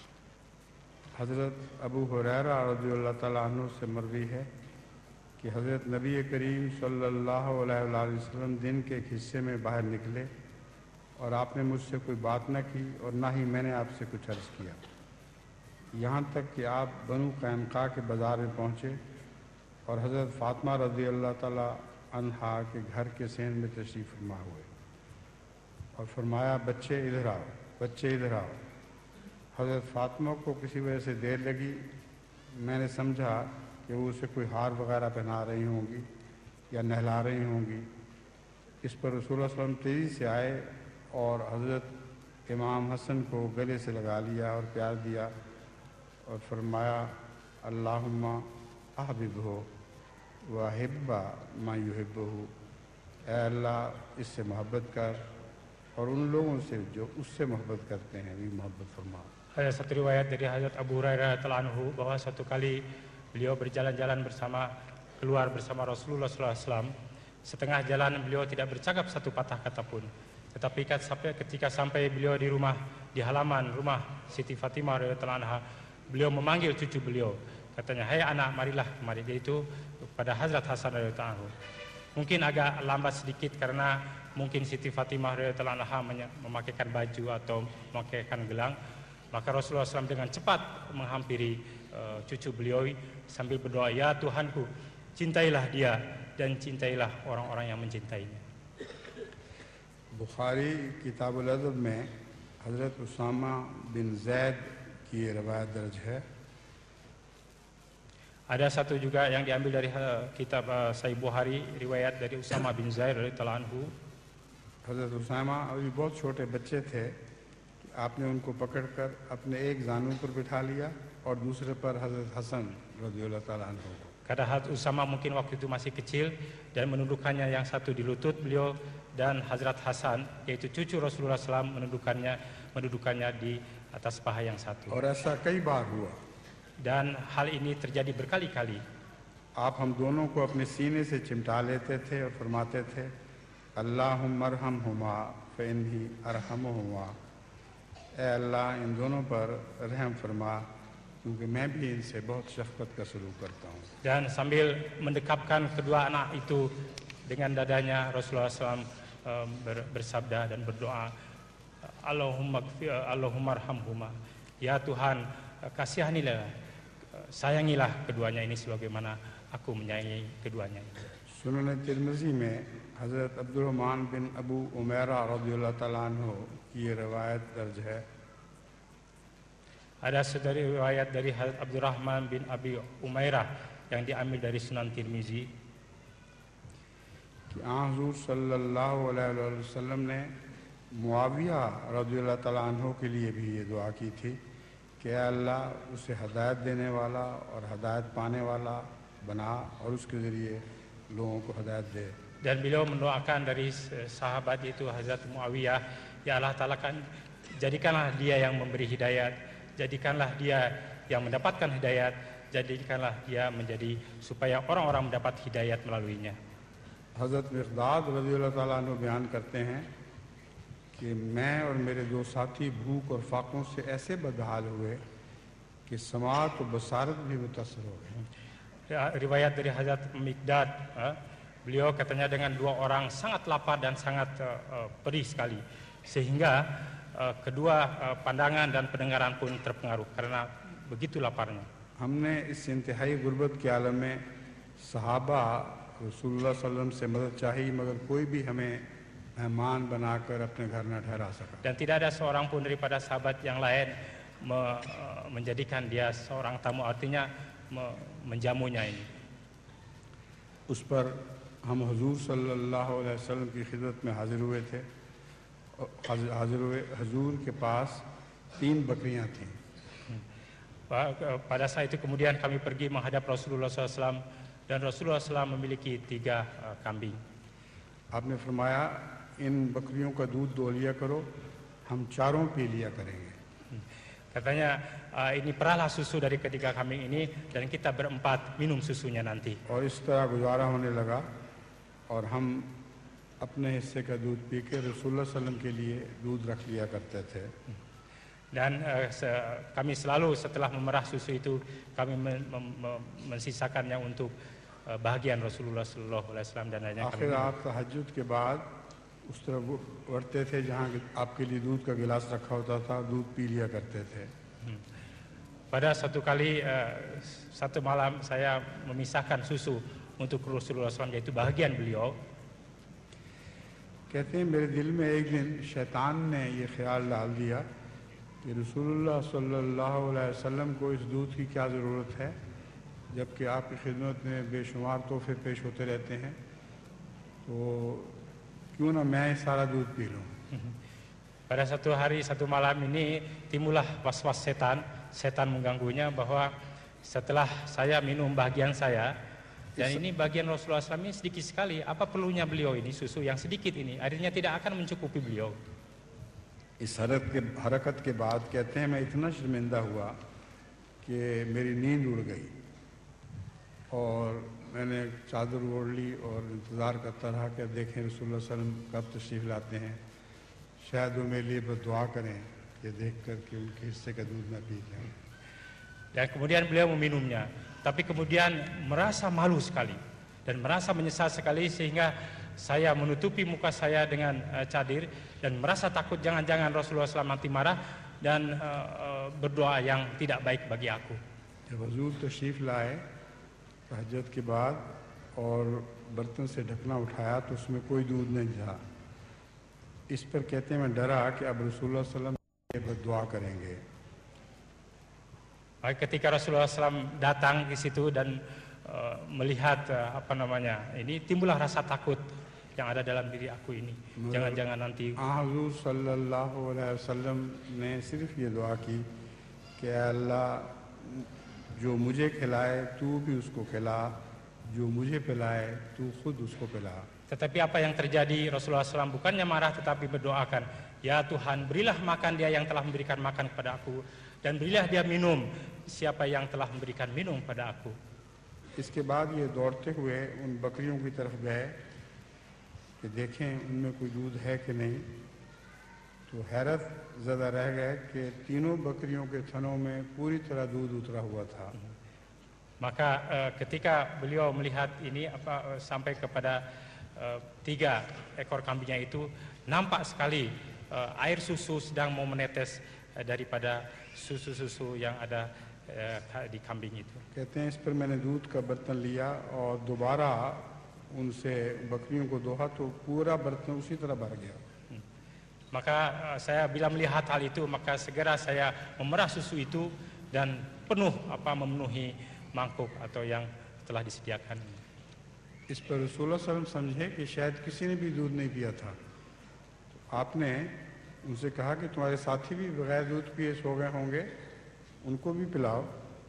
हज़रत अबू हुरैरा रज़ियल्लाहु ताला अन्हु से मरवी है कि हज़रत नबी करीम सल्लल्लाहु अलैहि वसल्लम दिन के एक हिस्से में बाहर निकले और आपने मुझसे कोई बात न की और ना ही मैंने आपसे कुछ अर्ज़ किया, यहाँ तक कि आप बनु कैनुका के बाज़ार में पहुँचे और हज़रत फ़ातिमा रज़ियल्लाहु ताला अन्हा के घर के सेन में तशरीफ़ फरमा हुए और फरमाया, बच्चे इधर आओ, बच्चे इधर आओ. हज़रत फ़ातिमा को किसी वजह से देर लगी. मैंने समझा कि वो उसे कोई हार वगैरह पहना रही होंगी या नहला रही होंगी. इस पर रसूलुल्लाह सल्लल्लाहु अलैहि वसल्लम तेज़ी से आए और हज़रत इमाम हसन को गले से लगा लिया और प्यार दिया और फरमाया, अल्लाहुम्मा अहबिबहु व हिब्बा मा युहिब्बुहु, ऐ अल्लाह इससे मोहब्बत कर और उन लोगों से जो उससे मोहब्बत करते हैं भी मोहब्बत फरमा. Ada satu riwayat dari Hazrat Abu Hurairah radhiyallahu anhu bahwa satu kali beliau berjalan-jalan bersama keluar bersama Rasulullah sallallahu alaihi wasallam. Setengah jalan beliau tidak bercakap satu patah kata pun. Tetapi ketika sampai beliau di rumah, di halaman rumah Siti Fatimah radhiyallahu anha, beliau memanggil cucu beliau. Katanya, "Hai anak, marilah kemari." Yaitu pada Hazrat Hasan radhiyallahu anhu. Mungkin agak lambat sedikit karena mungkin Siti Fatimah radhiyallahu anha memakaikan baju atau memakaikan gelang. Maka Rasulullah sallallahu alaihi wasallam dengan cepat menghampiri uh, cucu beliau sambil berdoa, ya Tuhanku, cintailah dia dan cintailah orang-orang yang mencintainya. Bukhari किताबुल अदब में हज़रत उसामा बिन ज़ैद की ये रवायत दर्ज है. Ada satu juga yang diambil dari uh, kitab uh, Sahih Bukhari, riwayat dari Usama bin Zaid radhiyallahu anhu. हज़रत उसामा अभी बहुत छोटे बच्चे थे, आपने उनको पकड़कर अपने एक जानू पर बिठा लिया और दूसरे पर हज़रत हसन रज़ियल्लाहु ताला अन्हु. Kata Hazrat Usama mungkin waktu itu masih kecil dan menundukkannya yang satu di lutut beliau dan Hazrat Hasan yaitu cucu Rasulullah sallallahu alaihi wasallam menundukkannya mendudukannya di atas paha yang satu. और ऐसा कई बार हुआ. Dan hal ini terjadi berkali-kali. आप हम दोनों को अपने सीने से चिमटा लेते थे और फरमाते थे, अल्लाहुम्मा अरहमहुमा फ़इन्नी अरहमुहुमा, ऐ अल्लाह इन दोनों पर रहम फरमा क्योंकि मैं भी इनसे बहुत शफ़क़त का सलूक करता हूँ. Dan sambil mendekapkan kedua anak itu dengan dadanya, Rasulullah sallallahu alaihi wasallam bersabda dan berdoa, Allahumma Allahumma arhamhuma, ya Tuhan kasihanilah, sayangilah keduanya ini sebagaimana aku menyayangi keduanya ini. Sunan Tirmidhi में हज़रत अब्दुर्रहमान बिन अबू उमैरा रज़ियल्लाहु ताला अन्हु की ये रवायत दर्ज है. Ada saudari riwayat dari Hazrat Abdurrahman bin Abi Umairah yang diambil dari Sunan Tirmizi. कि आन हुज़ूर सल्लल्लाहु अलैहि वसल्लम ने मुआविया रज़ियल्लाहु ताला अन्हु के लिए भी ये दुआ की थी कि अल्लाह उसे हदायत देने वाला और हदायत पाने वाला बना और उसके ज़रिए लोगों को हदायत दे. Dan beliau mendoakan dari sahabat itu Hazrat Muawiyah, ya Allah Ta'ala kan jadikanlah dia yang memberi hidayat, jadikanlah dia yang mendapatkan hidayat, jadikanlah dia menjadi supaya orang-orang mendapat hidayat melaluinya. हज़रत मिक़दाद रज़ियल्लाहु ताला अन्हु बयान करते हैं कि मैं और मेरे दो साथी भूख और फाकों से ऐसे बदहाल हुए कि समात और बसारत भी मुतासर हो गए. Ya, riwayat dari Hazrat Miqdad, eh, beliau katanya dengan dua orang sangat lapar dan sangat uh, uh, perih sekali, sehingga uh, kedua uh, pandangan dan pendengaran pun terpengaruh karena begitu laparnya. हमने इस इंतहाई गुर्बत के आलम में सहाबा रसूलुल्लाह सल्लल्लाहु अलैहि वसल्लम से मदद चाही, मगर कोई भी हमें मेहमान बनाकर अपने घर न ठहरा सका. Dan tidak ada seorang pun daripada sahabat yang lain me, uh, menjadikan dia seorang tamu, artinya me, menjamunya ini. उस पर हम हुजूर सल्लल्लाहु अलैहि वसल्लम की खिदमत में हाजिर हुए थे. हाजिर हुए हुजूर के पास तीन बकरियां थीं. Pada saat itu kemudian kami pergi menghadap Rasulullah shallallahu alaihi wasallam dan Rasulullah shallallahu alaihi wasallam memiliki tiga uh, kambing. आपने फरमाया इन बकरियों का दूध दो लिया करो, हम चारों पी लिया करेंगे. Katanya uh, ini perahlah susu dari ketiga kambing ini dan kita berempat minum susunya nanti. और इस तरह गुजारा होने लगा और हम अपने हिस्से का दूध पी के रसूलुल्लाह सल्लल्लाहु अलैहि वसल्लम के लिए दूध रख लिया करते थे. Dan uh, se kami selalu setelah memerah susu itu kami men men mensisakannya untuk uh, bahagian Rasulullah Sallallahu Alaihi Wasallam dan lainnya. आखिर आप तहज्जुद के बाद उस तरफ बढ़ते थे जहाँ आपके लिए दूध का गिलास रखा होता था, दूध पी लिया करते थे. Hmm. Pada satu kali uh, satu malam saya memisahkan susu untuk Rasulullah shallallahu alaihi wasallam, yaitu bahagian beliau. कहते हैं मेरे दिल में एक दिन शैतान ने ये ख्याल डाल दिया कि रसूलुल्लाह सल्लल्लाहु अलैहि वसल्लम को इस दूध की क्या ज़रूरत है, जबकि आपकी खिदमत में बेशुमार तोहफे पेश होते रहते हैं, तो क्यों ना मैं सारा दूध पी लूँ. Pada satu hari satu malam ini timbullah was-was setan, setan mengganggunya bahwa setelah saya minum bagian saya dan ini bagian Rasulullah shallallahu alaihi wasallam ini sedikit sekali, apa perlunya beliau ini susu yang sedikit ini, akhirnya tidak akan mencukupi beliau. इस हरकत के हरकत के बाद कहते हैं मैं इतना शर्मिंदा हुआ कि मेरी नींद उड़ गई और मैंने चादर ओढ़ ली और इंतज़ार करता रहा कि देखें रसूलुल्लाह सल्लल्लाहु अलैहि वसल्लम कब तशरीफ़ लाते हैं, शायद वो मेरे लिए दुआ करें कि देख कर कि उनके हिस्से का दूध मैं पी जाऊँ. Dan kemudian beliau meminumnya, tapi kemudian merasa malu sekali dan merasa menyesal sekali sehingga saya menutupi muka saya dengan uh, cadir dan merasa takut jangan-jangan Rasulullah shallallahu alaihi wasallam nanti marah dan uh, uh, berdoa yang tidak baik bagi aku. जब हुजूर तशरीफ़ लाए तहज्जुद के बाद और बर्तन से ढकना उठाया तो उसमें कोई दूध नहीं था. इस पर कहते हैं मैं डरा कि अब रसूलुल्लाह सल्लल्लाहु अलैहि वसल्लम दुआ करेंगे. Ketika Rasulullah shallallahu alaihi wasallam datang ke situ dan uh, melihat uh, apa namanya ini, timbullah rasa takut yang ada dalam diri aku ini. Jangan-jangan nanti हुजूर सल्लल्लाहु अलैहि वसल्लम ने सिर्फ ये दुआ की कि अल्लाह जो मुझे खिलाए तू भी उसको खिला, जो मुझे पिलाए तू खुद उसको पिला. Tetapi apa yang terjadi, Rasulullah shallallahu alaihi wasallam bukannya marah tetapi berdoakan, ya Tuhan berilah makan dia yang telah memberikan makan kepada aku dan berilah dia minum siapa yang telah memberikan minum pada aku. इसके बाद ये दौड़ते हुए उन बकरियों की तरफ गए कि देखें उनमें कोई दूध है कि नहीं, तो हैरत ज़दा रह गए कि तीनों बकरियों के थनों में पूरी तरह दूध उतरा हुआ था. Maka uh, ketika beliau melihat ini apa uh, sampai kepada uh, tiga ekor kambingnya itu nampak sekali uh, air susu sedang mau menetes uh, daripada susu-susu yang ada uh, di kambing itu. कहते हैं इस पर मैंने दूध का बर्तन लिया और दोबारा उनसे बकरियों को दोहा तो पूरा बर्तन उसी तरह भर गया. Maka uh, saya bila melihat hal itu maka segera saya memerah susu itu dan penuh apa memenuhi mangkuk atau yang telah disediakan. इस पर रसूलुल्लाह सल्लल्लाहु अलैहि वसल्लम समझे कि शायद किसी ने भी दूध नहीं पिया था. आपने उनसे कहा कि तुम्हारे साथी भी बगैर दूध पिए सो गए होंगे, उनको भी पिलाओ.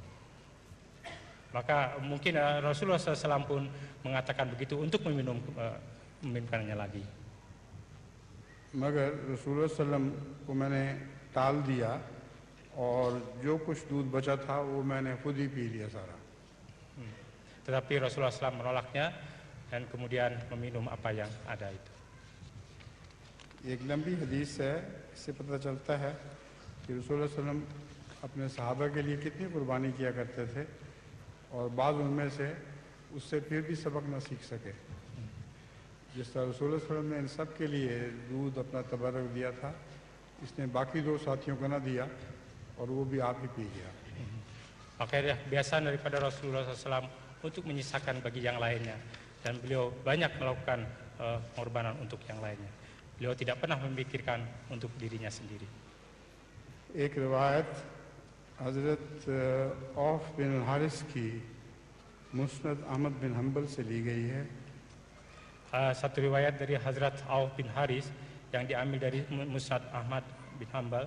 Maka mungkin uh, Rasulullah shallallahu alaihi wasallam pun mengatakan begitu untuk meminum uh, meminumkannya lagi. मगर रसूलुल्लाह सल्लम को मैंने टाल दिया और जो कुछ दूध बचा था वो मैंने खुद ही पी लिया सारा. Hmm. Tetapi Rasulullah shallallahu alaihi wasallam menolaknya dan kemudian meminum apa yang ada itu. एक लंबी हदीस है, इससे पता चलता है कि रसूलुल्लाह सल्लम अपने सहाबा के लिए कितनी कुर्बानी किया करते थे और बाद उनमें से उससे फिर भी सबक न सीख सके. जिस तरह रसूलुल्लाह सल्लम ने इन सब के लिए दूध अपना तबर्रुक दिया था, इसने बाकी दो साथियों को न दिया और वो भी आप ही पी गया. Makanya kebiasaan daripada Rasulullah shallallahu alaihi wasallam untuk menyisakan bagi yang lainnya, dan beliau banyak melakukan uh, pengorbanan untuk yang lainnya. Beliau tidak pernah memikirkan untuk dirinya sendiri. एक रिवायत हज़रत औफ बिन हारिस की मुस्नद अहमद बिन हम्बल से ली गई है. Uh, satu riwayat dari Hazrat Auf bin Haris yang diambil dari Musnad Ahmad bin Hambal.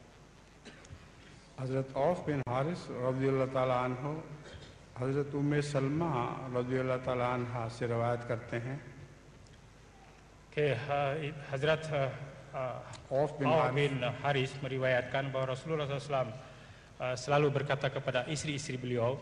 हज़रत Auf bin Haris रज़ियल्लाहु ताला अन्हु हज़रत उम्मे सलमा रज़ियल्लाहु ताला अन्हा से रवायत करते हैं. Okay, uh, Hazrat uh, uh, Auf bin Auf Haris. bin Haris meriwayatkan bahwa Rasulullah shallallahu alaihi wasallam uh, selalu berkata kepada istri-istri beliau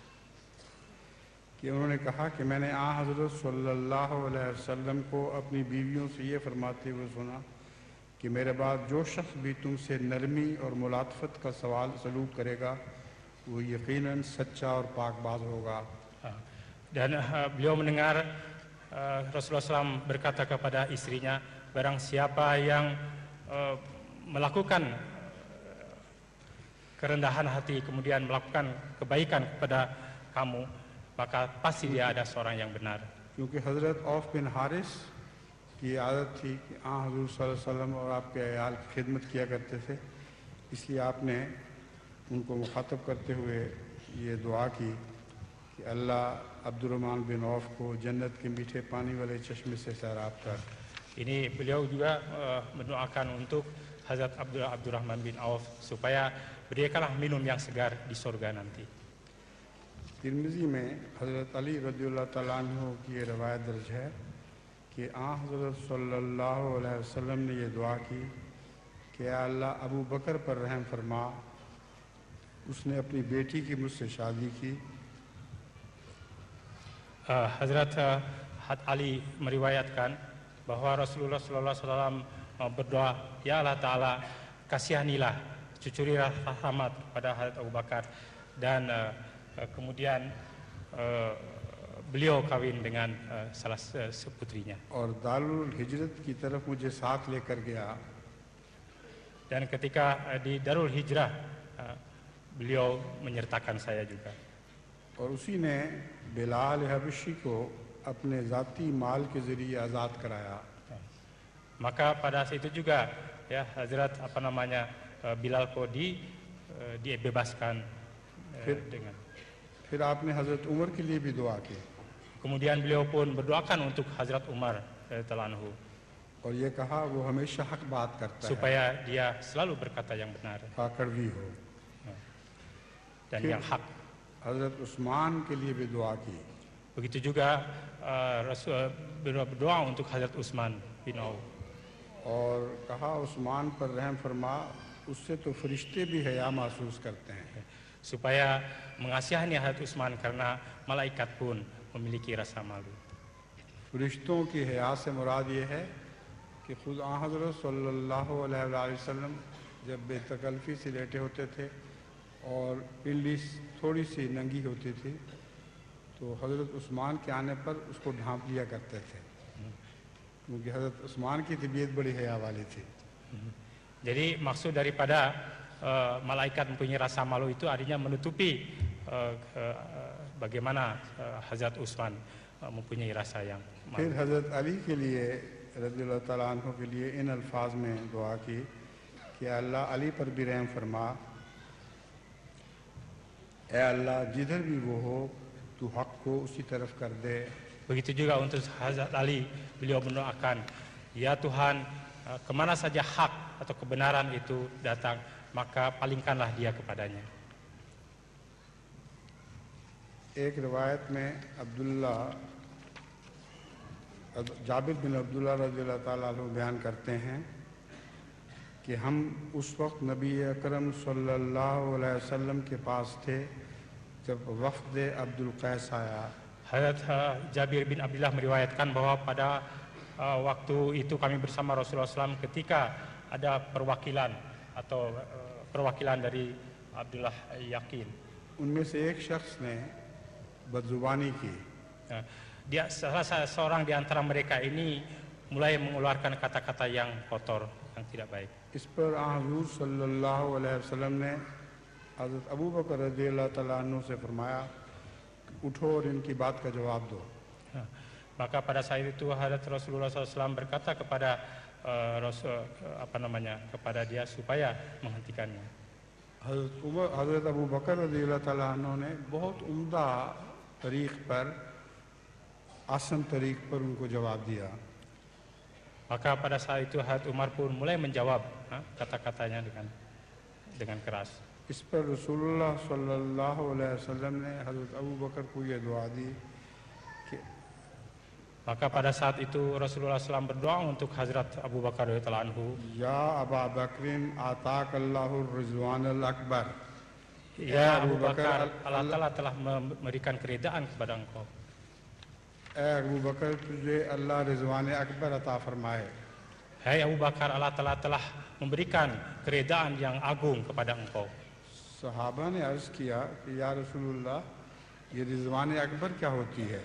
कि उन्होंने कहा कि मैंने आ हज़रत सल्लल्लाहु अलैहि वसल्लम को अपनी बीवियों से ये फरमाते हुए सुना कि मेरे बाद जो शख्स भी तुमसे नरमी और मुलातफत का सवाल सलूक करेगा वो यकीनन सच्चा और पाकबाज होगा. Dan uh, beliau mendengar uh, Rasulullah shallallahu alaihi wasallam berkata kepada istrinya, barang siapa yang uh, melakukan uh, kerendahan hati kemudian melakukan kebaikan kepada kamu, maka pasti dia ada seorang yang benar. क्योंकि हज़रत Auf bin Haris की आदत थी कि आ हज़ूर सल्लल्लाहु अलैहि वसल्लम और आपके अयाल की खिदमत किया करते थे, इसलिए आपने उनको मुखातब करते हुए ये दुआ की कि अल्लाह अब्दुर्रहमान बिन औफ को जन्नत के मीठे पानी वाले चश्मे से सैराब कर. Ini beliau juga uh, mendoakan untuk Hazrat Abdul Abdurrahman bin Auf supaya berikanlah minum yang segar di surga nanti. Tirmidhi में हज़रत अली रज़ियल्लाहु ताला अन्हु की ये रवायत दर्ज है कि आ हज़रत सल्लल्लाहु अलैहि वसल्लम ने ये दुआ की कि या अल्लाह अबू बकर पर रहम फरमा, उसने अपनी बेटी की मुझसे शादी की. Uh, Hazrat uh, Had Ali meriwayatkan bahwa Rasulullah shallallahu alaihi wasallam uh, berdoa, ya Allah Ta'ala kasihanilah, cucurilah rahmat kepada Hazrat Abu Bakar, dan uh, uh, kemudian uh, beliau kawin dengan uh, salah uh, seputrinya. और दारुल हिजरत की तरफ मुझे साथ लेकर गया. Dan ketika uh, di Darul Hijrah uh, beliau menyertakan saya juga. और उसी ने बिलाल हबशी को अपने ज़ाती माल के ज़रिए आज़ाद कराया. Maka pada saat itu juga ya Hazrat apa namanya uh, Bilal ko di uh, dibebaskan uh, Fir- dengan. फिर आपने हज़रत उमर के लिए भी दुआ की Kemudian beliau pun berdoakan untuk Hazrat Umar radhiyallahu anhu और ये कहा वो हमेशा हक बात करता है, supaya dia selalu berkata yang benar खा कड़वी हो. dan Fir- yang hak. हज़रत उस्मान के लिए भी दुआ की. Begitu juga uh, Rasul berdoa untuk Hazrat Utsman bin Auf. और कहा उस्मान पर रहम फरमा, उससे तो फरिश्ते भी हया महसूस करते हैं. Supaya mengasihani Hazrat Utsman karena malaikat pun memiliki rasa malu. फरिश्तों की हया से मुराद ये है कि खुद आ हज़रत सल्लल्लाहु अलैहि वसल्लम जब बेतकल्फ़ी से लेटे होते थे और पिंडी थोड़ी सी नंगी होती थी तो हज़रत उस्मान के आने पर उसको ढांप लिया करते थे, क्योंकि हज़रत उस्मान की तबीयत बड़ी हया वाली थी. Jadi maksud daripada uh, malaikat mempunyai rasa malu itu artinya menutupi uh, uh, bagaimana uh, Hazrat Utsman uh, mempunyai rasa yang फिर malu. हज़रत अली के लिए रज़ियल्लाहु ताला अन्हु के लिए इन अल्फाज में दुआ की कि अल्लाह अली पर भी रहम फरमा, ए अल्लाह जिधर भी वो हो तू हक को उसी तरफ कर दे. Begitu juga untuk Hazrat Ali, beliau mendoakan, ya Tuhan, uh, kemana saja hak atau kebenaran itu datang, maka palingkanlah dia kepadanya. एक रिवायत में अब्दुल्ला जाबिर बिन अब्दुल्ला रज़ियल्लाहु ताला अन्हु बयान करते हैं कि हम उस वक्त नबी अकरम सल्लल्लाहु अलैहि वसल्लम के पास थे जब वफ़द अब्दुल कैस आया. Hadrat uh, Jabir bin Abdullah meriwayatkan bahwa pada uh, waktu itu kami bersama Rasulullah shallallahu alaihi wasallam ketika ada perwakilan atau uh, perwakilan dari Abdullah Yakin. उनमें से एक शख्स ने बदजुबानी की. Uh, dia salah seorang di antara mereka ini mulai mengeluarkan kata-kata yang kotor, yang tidak baik. इस पर हुज़ूर सल्लल्लाहु अलैहि वसल्लम ने हज़रत अबू बकर रज़ियल्लाहु ताला अन्हु से फरमाया, उठो और इनकी बात का जवाब दो. Nah, maka pada saat itu Hadrat Rasulullah shallallahu alaihi wasallam berkata kepada uh, Rasul, uh, apa namanya kepada dia supaya menghentikannya. हज़रत उमर हज़रत अबू बकर रज़ियल्लाहु ताला अन्हु ने बहुत उम्दा तरीक़ पर आसन तरीक़ पर उनको जवाब दिया. Maka pada saat itu Hadrat Umar pun mulai menjawab ha, kata-katanya dengan dengan keras. इस पर रसूलुल्लाह सल्लल्लाहु अलैहि वसल्लम ने हज़रत अबू बकर को ये दुआ दी कि Maka pada saat itu Rasulullah shallallahu alaihi wasallam berdoa untuk Hazrat Abu Bakar radhiyallahu anhu. या अबा बकरिन आताकल्लाहु रिज़वानुल Akbar. Ya Abu Bakar, Allah Ta'ala telah memberikan keridaan kepada engkau. ए अबू बकर तुझे अल्लाह रिज़वान अकबर अता फरमाए. Hai Abu Bakar, Allah Ta'ala telah memberikan keridaan yang agung kepada engkau. सहाबा ने अर्ज़ किया कि या रसूलुल्लाह ये रिज़वान अकबर क्या होती है.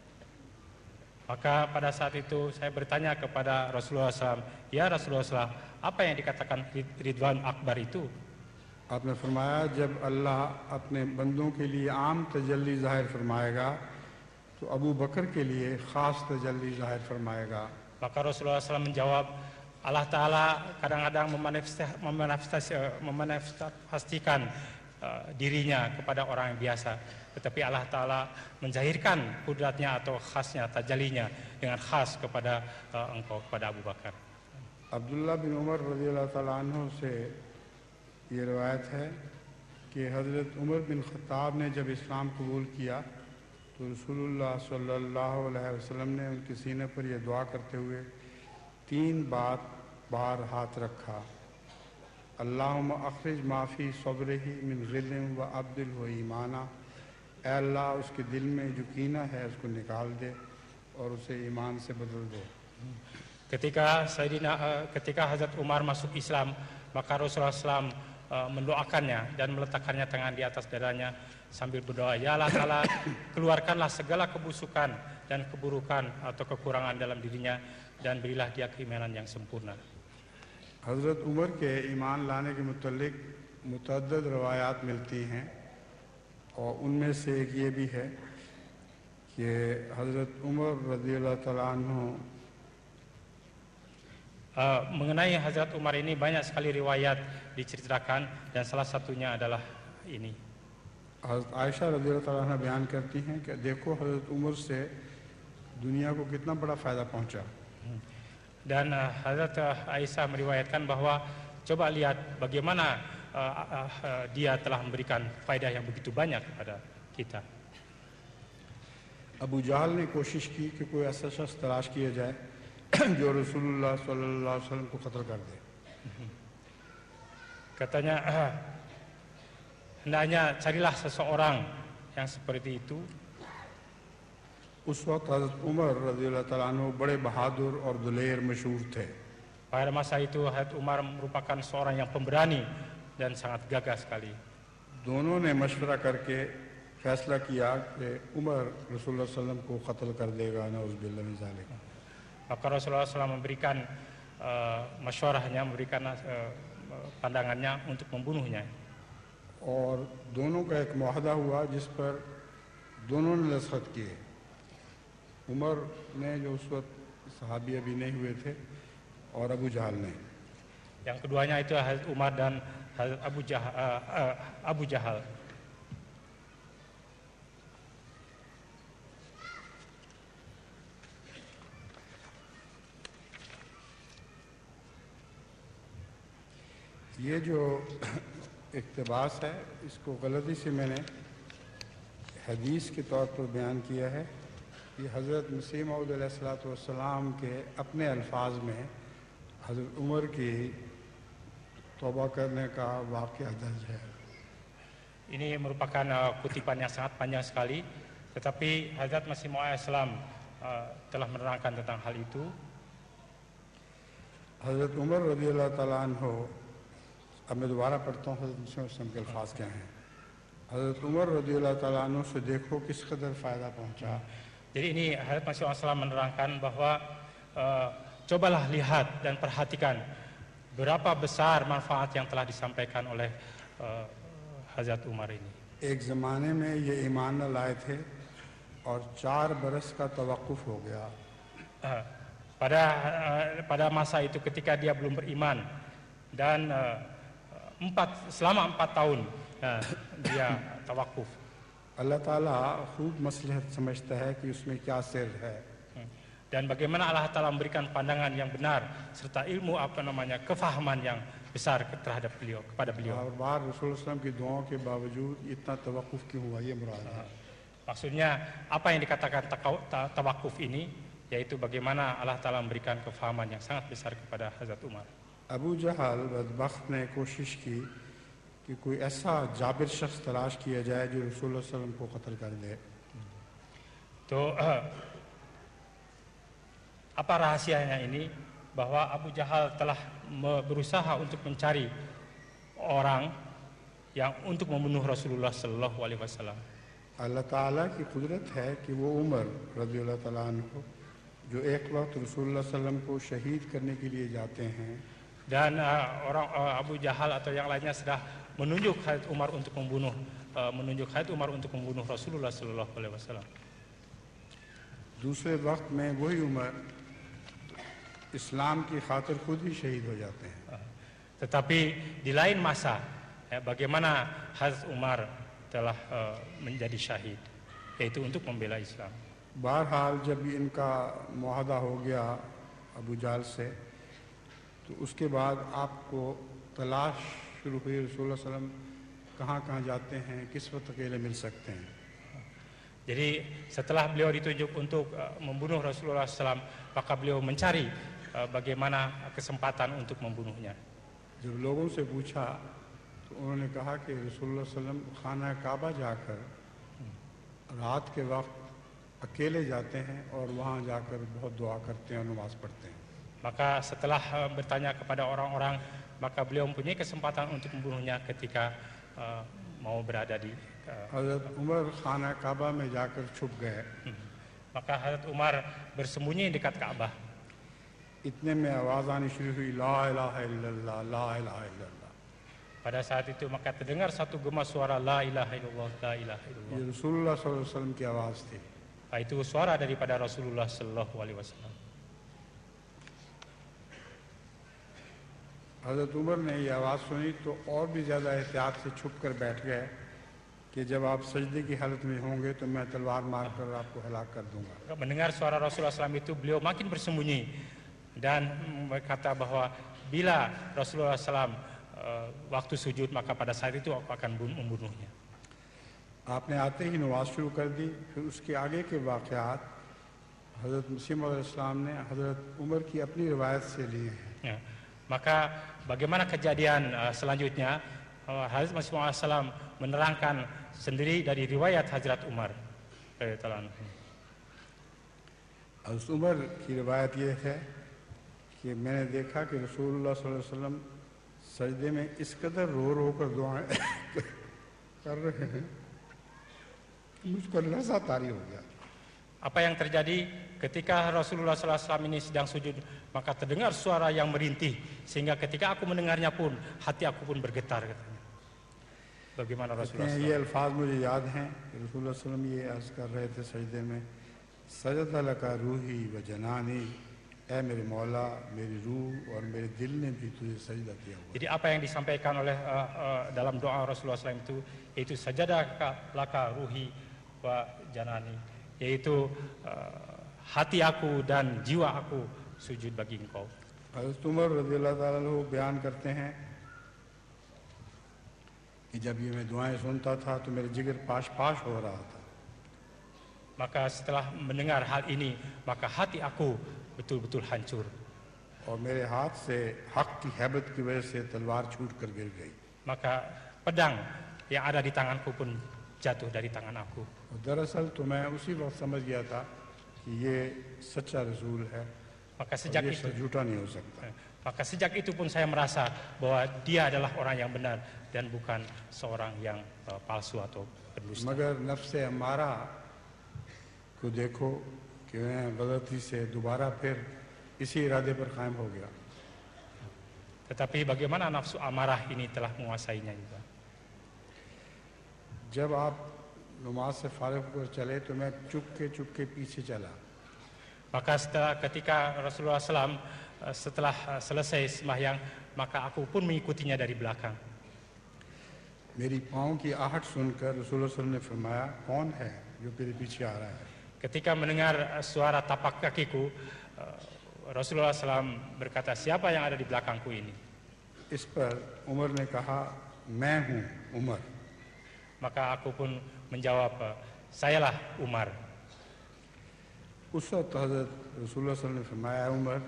Maka pada saat itu saya bertanya kepada Rasulullah shallallahu alaihi wasallam, ya Rasulullah shallallahu alaihi wasallam, apa yang dikatakan Ridwan Akbar itu? आपने फरमाया जब अल्लाह अपने बंदों के लिए आम तजल्ली ज़ाहिर फरमाएगा तो अबू बकर के लिए ख़ास तजल्ली ज़ाहिर फरमाएगा. Maka Rasulullah shallallahu alaihi wasallam menjawab, Allah Ta'ala kadang-kadang memanifestasikan memanifestasikan uh, dirinya kepada orang yang biasa, tetapi Allah Ta'ala menzahirkan kudratnya atau khasnya, tajallinya dengan khas kepada uh, engkau, kepada Abu Bakar. Abdullah बिन उमर रज़ियल्लाहु ताला अन्हु से ये रवायत है कि हज़रत उमर बिन ख़त्ताब ने जब इस्लाम कबूल किया तो रसूलुल्लाह सल्लल्लाहु अलैहि वसल्लम ने उनके सीने पर यह दुआ करते हुए तीन बार बार हाथ रखा, अल्लाहुम्मा अखरिज माफ़ी सब्रिही मिन ग़िल्लिन व अब्दिल व ईमाना. ऐ अल्लाह उसके दिल में जो कीना है उसको निकाल दे और उसे ईमान से बदल दो. Ketika Sayyidina, uh, ketika Hazrat Umar masuk Islam, maka Rasulullah shallallahu alaihi wasallam uh, mendoakannya dan meletakkannya tangan di atas dadanya sambil berdoa, ya Allah Ta'ala, keluarkanlah segala kebusukan dan keburukan atau kekurangan dalam dirinya dan berilah dia keimanan yang sempurna. हज़रत उमर के ईमान लाने के मुतल्लिक मुतअद्दिद रवायात मिलती हैं और उनमें से एक ये भी है कि हज़रत उमर रज़ियल्लाहु ताला अन्हु Uh, mengenai Hazrat Umar ini banyak sekali riwayat diceritakan dan salah satunya adalah ini. हज़रत आयशा रज़ियल्लाहु ताला अन्हा बयान करती हैं कि देखो हज़रत उमर से दुनिया को कितना बड़ा फ़ायदा पहुंचा. Dan uh, Hazrat uh, Aisyah meriwayatkan bahwa coba lihat bagaimana uh, uh, uh, dia telah memberikan faedah yang begitu banyak kepada kita. Abu जहल ने कोशिश की कि कोई ऐसा शख्स तलाश किया जाए जो रसूलुल्लाह सल्लल्लाहु अलैहि वसल्लम को कत्ल कर दे. Katanya uh, hendaknya carilah seseorang yang seperti itu. उस वक्त हज़रत उमर रज़ियल्लाहु ताला अन्हु बड़े बहादुर और दिलेर मशहूर थे. Pada masa itu Hazrat Umar merupakan seorang yang pemberani dan sangat gagah sekali. दोनों ने मशवरा करके फैसला किया कि उमर रसूलुल्लाह सल्लल्लाहु अलैहि वसल्लम को कत्ल कर देगा, नऊज़ुबिल्लाह मिन ज़ालिक. Maka Rasulullah shallallahu alaihi wasallam memberikan uh, masywarahnya, memberikan uh, pandangannya untuk membunuhnya. और दोनों का एक मुआहदा हुआ जिस पर दोनों ने दस्तखत किए. उमर ने जो उस वक्त सहाबी अभी नहीं हुए थे और अबू जहल ने. Yang keduanya itu Hazrat Umar dan Hazrat Abu Jahal, uh, uh, Abu Jahal. ये जो इक़्तिबास है इसको गलती से मैंने हदीस के तौर पर बयान किया है। ये हज़रत मसीह मऊद अलैहिस्सलाम के अपने अल्फाज में हज़रत उमर की तौबा करने का वाक़या दर्ज है। Ini merupakan uh, kutipan yang sangat panjang sekali, tetapi Hazrat Masih Maud Islam uh, telah menerangkan tentang hal itu. हज़रत उमर रज़ियल्लाहु ताला अन्हु, अब मैं दोबारा पढ़ता हूँ हज़रत मसीह वसल्लम के अल्फाज क्या हैं। हज़रत उमर रज़ियल्लाहु ताला अन्हु से देखो किस कदर फ़ायदा पहुँचा। Jadi ini Hazrat Masih Maud Islam menerangkan bahwa uh, cobalah lihat dan perhatikan berapa besar manfaat yang telah disampaikan oleh uh, Hazrat Umar ini. एक ज़माने में ये ईमान न लाए थे और चार बरस का तवक्कुफ हो गया। Uh, pada uh, pada masa itu ketika dia belum beriman dan uh, empat selama empat tahun uh, dia tawakuf. अल्लाह ताला खूब मसलहत समझता है कि उसमें क्या सिर है। Dan bagaimana Allah Ta'ala memberikan pandangan yang benar serta ilmu apa namanya kefahaman yang besar terhadap beliau kepada beliau. और बार रसूल सल्लल्लाहु अलैहि वसल्लम की दुआओं के बावजूद इतना तवक्कुफ क्यों हुआ, ये मुराद है। Maksudnya apa yang dikatakan tawakuf ini, yaitu bagaimana Allah Ta'ala memberikan kefahaman yang sangat besar kepada Hazrat Umar. Abu जहल बदबख्त ने कोशिश की कि कोई ऐसा जाबिर शख्स तलाश किया जाए जो रसूल सल्लल्लाहु अलैहि वसल्लम को कत्ल कर दे। तो uh, apa rahasianya ini, bahwa Abu Jahal telah berusaha untuk mencari orang yang untuk membunuh Rasulullah Sallallahu Alaihi Wasallam. अल्लाह ताला की कुदरत है कि वो उमर रज़ियल्लाहु ताला अन्हु जो एक वक्त रसूलुल्लाह सल्लल्लाहु अलैहि वसल्लम को शहीद करने के लिए जाते हैं, dan uh, orang uh, Abu Jahal atau yang lainnya sudah menunjuk Khalid Umar untuk membunuh uh, menunjuk Khalid Umar untuk membunuh Rasulullah Sallallahu Alaihi Wasallam. दूसरे वक्त में वही उमर इस्लाम की खातिर खुद ही शहीद हो जाते हैं। Tetapi di lain masa, ya, bagaimana Hazrat Umar telah uh, menjadi syahid, yaitu untuk membela Islam. बहरहाल जब इनका मुआहदा हो गया अबू जहल से, तो उसके बाद आपको तलाश शुरू हुई रसूलुल्लाह सल्लल्लाहु अलैहि वसल्लम कहाँ कहाँ जाते हैं, किस वक्त अकेले मिल सकते हैं। Jadi setelah beliau ditunjuk untuk uh, membunuh Rasulullah shallallahu alaihi wasallam, maka beliau mencari uh, bagaimana kesempatan untuk membunuhnya. जब लोगों से पूछा तो उन्होंने कहा कि रसूलुल्लाह सल्लल्लाहु अलैहि वसल्लम खाना काबा जाकर रात के वक्त अकेले जाते हैं और वहाँ जाकर बहुत दुआ करते हैं और नमाज पढ़ते हैं। Maka setelah uh, bertanya kepada orang-orang, maka beliau mempunyai kesempatan untuk membunuhnya ketika uh, mau berada di uh, हज़रत उमर खाना काबा में जाकर छुप गए। Maka Hazrat Umar bersembunyi dekat Ka'bah. इतने में आवाज़ आनी शुरू हुई, ला इलाहा इल्लल्लाह, ला इलाहा इल्लल्लाह। Pada saat itu maka terdengar satu gema suara la ilaha illallah, la ilaha illallah. ये रसूलुल्लाह सल्लल्लाहु अलैहि वसल्लम की आवाज़ थी। Itu suara daripada Rasulullah Sallallahu Alaihi Wasallam. हज़रत उमर ने ये आवाज़ सुनी तो और भी ज़्यादा एहतियात से छुप कर बैठ गए कि जब आप सजदे की हालत में होंगे तो मैं तलवार मार कर आपको हलाक कर दूंगा। Mendengar suara Rasulullah shallallahu alaihi wasallam itu, beliau makin bersembunyi dan berkata bahwa bila Rasulullah shallallahu alaihi wasallam uh, waktu sujud, maka pada saat itu aku akan membunuhnya. आपने आते ही नमाज शुरू कर दी। फिर उसके आगे के वाक़यात हज़रत मसीह मौद अलैहिस्सलाम ने हज़रत उमर की अपनी रिवायत से लिए हैं। Ya. Maka bagaimana kejadian uh, selanjutnya, uh, Hazrat Masih Maud Islam menerangkan sendiri dari riwayat Hazrat Umar. हज़रत उमर की रिवायत ये है कि मैंने देखा कि रसूलुल्लाह सल्लल्लाहु अलैहि वसल्लम सजदे में इस कदर रो रो कर दुआएं कर रहे हैं, मुझको लज़्ज़त तारी हो गया। Apa yang terjadi ketika Rasulullah shallallahu alaihi wasallam ini sedang sujud, maka terdengar suara yang merintih, sehingga ketika aku mendengarnya pun hati aku pun bergetar, katanya. Bagaimana Rasulullah ये अल्फाज मुझे याद हैं कि रसूलुल्लाह सल्लल्लाहु अलैहि वसल्लम ये अर्ज़ कर रहे थे सजदे में, सजदा लका रूही व जनानी, ऐ मेरे मौला, मेरी रूह और मेरे दिल ने भी तुझे सजदा किया हुआ। Jadi apa yang disampaikan oleh uh, uh, dalam doa Rasulullah shallallahu alaihi wasallam itu, yaitu sajadah laka ruhi wa janani, yaitu uh, hati aku dan jiwa aku sujud bagi engkau. हज़रत उमर रज़ियल्लाहु ताला अन्हु बयान करते हैं कि जब ये मैं दुआएं सुनता था तो मेरे जिगर पाश पाश हो रहा था. Maka setelah mendengar hal ini, maka hati aku betul-betul hancur. और मेरे हाथ से हक की हैबत की वजह से तलवार छूट कर गिर गई. Maka pedang yang ada di tanganku pun jatuh dari tangan aku. और दरअसल तो मैं उसी वक्त समझ गया था कि ये सच्चा रसूल है. Maka sejak और ये itu, झूठा नहीं हो सकता. maka sejak itu pun saya merasa bahwa dia adalah orang yang benar dan bukan seorang yang uh, palsu atau pendusta. मगर नफ्स अमारा को देखो कि मैं गलती से दोबारा फिर इसी इरादे पर कायम हो गया. Tetapi bagaimana nafsu amarah ini telah menguasainya juga. जब आप नमाज से फारिग होकर चले तो मैं चुपके चुपके पीछे चला. Maka setelah ketika Rasulullah shallallahu alaihi wasallam setelah selesai sembahyang, maka aku pun mengikutinya dari belakang. मेरी पाँव की आहट सुनकर रसूलुल्लाह सल्लल्लाहु अलैहि वसल्लम ने फरमाया, कौन है जो मेरे पीछे आ रहा है? Ketika mendengar suara tapak kakiku, Rasulullah shallallahu alaihi wasallam berkata, siapa yang ada di belakangku ini? इस पर उमर ने कहा, मैं हूँ Umar. Maka aku pun menjawab, sayalah Umar. उस वक्त हजरत रसूलुल्लाह सल्लल्लाहु अलैहि वसल्लम ने फरमाया, उमर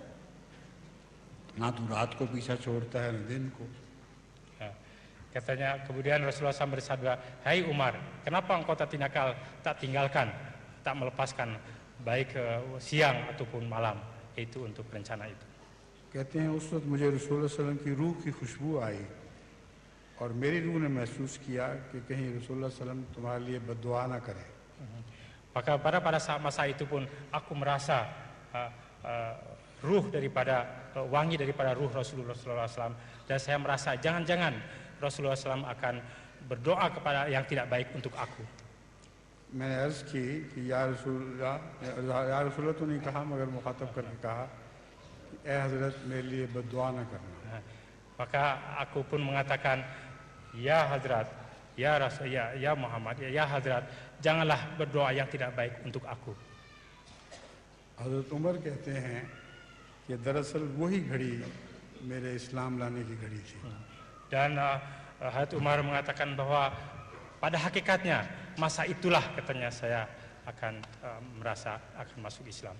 ना तू रात को पीछा छोड़ता है ना दिन को. Katanya, kemudian Rasulullah shallallahu alaihi wasallam bersabda, hai Umar, kenapa engkau tak tinggalkan, tak tinggalkan, tak melepaskan baik siang ataupun malam, itu untuk rencana itu. कहते हैं उस वक्त मुझे रसूलुल्लाह सल्लल्लाहु अलैहि वसल्लम की रूह की खुशबू आई और मेरी रूह ने महसूस किया कि कहीं रसूलुल्लाह सल्लल्लाहु अलैहि वसल्लम तुम्हारे लिए बद्दुआ ना करें. Maka pada pada saat masa itu pun aku merasa uh, uh, ruh daripada uh, wangi daripada ruh Rasulullah shallallahu alaihi wasallam, dan saya merasa jangan-jangan Rasulullah shallallahu alaihi wasallam akan berdoa kepada yang tidak baik untuk aku. मैंने अर्ज की कि या रसूलुल्लाह, या रसूलुल्लाह तो नहीं कहा मगर मुखातब करके कहा, ए हजरत मेरे लिए बद्दुआ ना करना. Maka aku pun mengatakan, ya Hadrat, ya Rasul, ya, ya Muhammad, ya, ya Hadrat, janganlah berdoa yang tidak baik untuk aku. हजरत उमर कहते हैं कि दरअसल वही घड़ी मेरे इस्लाम लाने की घड़ी थी. Dan uh, Hadrat Umar mengatakan bahwa pada hakikatnya masa itulah katanya saya akan uh, merasa akan masuk Islam.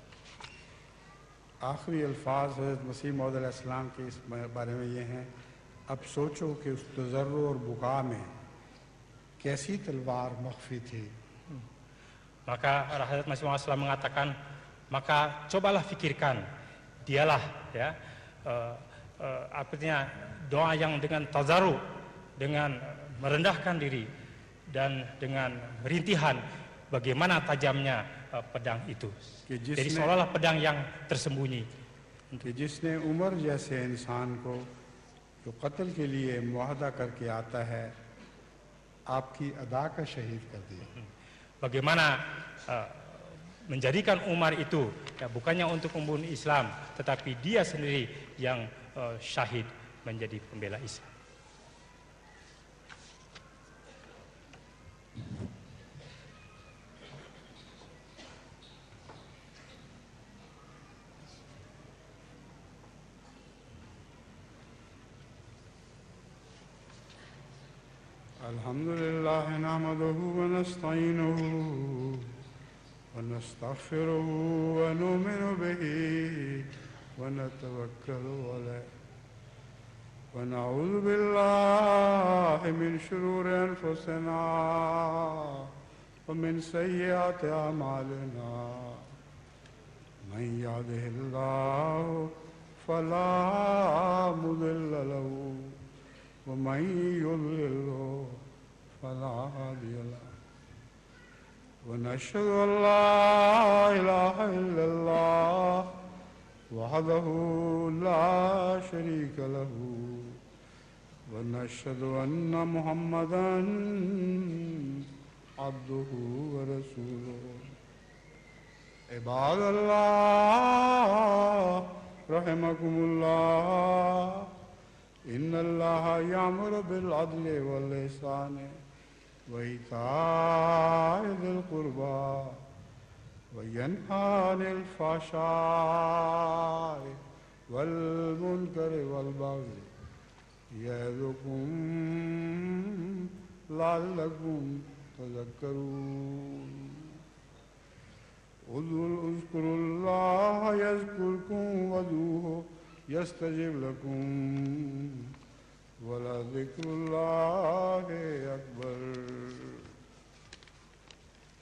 आखिरी अल्फाज हज़रत मसीह मौद अलैहिस्सलाम के इस बारे में ये हैं, अब सोचो कि उस तज़र्रुर और बुका में कैसी तलवार मख्फी थी. Maka Hadrat Masih Maud mengatakan, maka cobalah fikirkan, dialah ya uh, uh, artinya doa yang dengan tazaru, dengan merendahkan diri dan dengan rintihan, bagaimana tajamnya uh, pedang itu. Jadi seolah-olah pedang yang tersembunyi. कि जिसने उमर जैसे इंसान को जो कत्ल के लिए मुआहदा करके आता है, आपकी अदा का शहीद कर दिया. Bagaimana uh, menjadikan Umar itu ya, bukannya untuk membunuh Islam, tetapi dia sendiri yang uh, syahid menjadi pembela Islam. अल्हम्दुलिल्लाह नहमदुहु व नस्तईनुहु व नस्तगफिरुहु व नुमिनु बिही व नतवक्कलु अलैहि व नऊज़ु बिल्लाहि मिन शुरूरि अनफुसिना व मिन सय्यिआति अमालिना मन यहदिहिल्लाहु फला मुदिल्ल लहु ومن يضلله فلا هادي له ونشهد أن لا إله إلا الله وحده لا شريك له ونشهد أن محمدا عبده ورسوله عباد الله رحمكم الله إن الله يأمر بالعدل والإحسان وإيتاء ذي القربى وينهى عن الفحشاء والمنكر والبغي यअज़ुकुम लअल्लकुम तज़क्करून उज़्कुरुल्लाह यज़्कुरकुम वदूहु यस्तजिब लकुम वलज़िक्रुल्लाहि अकबर।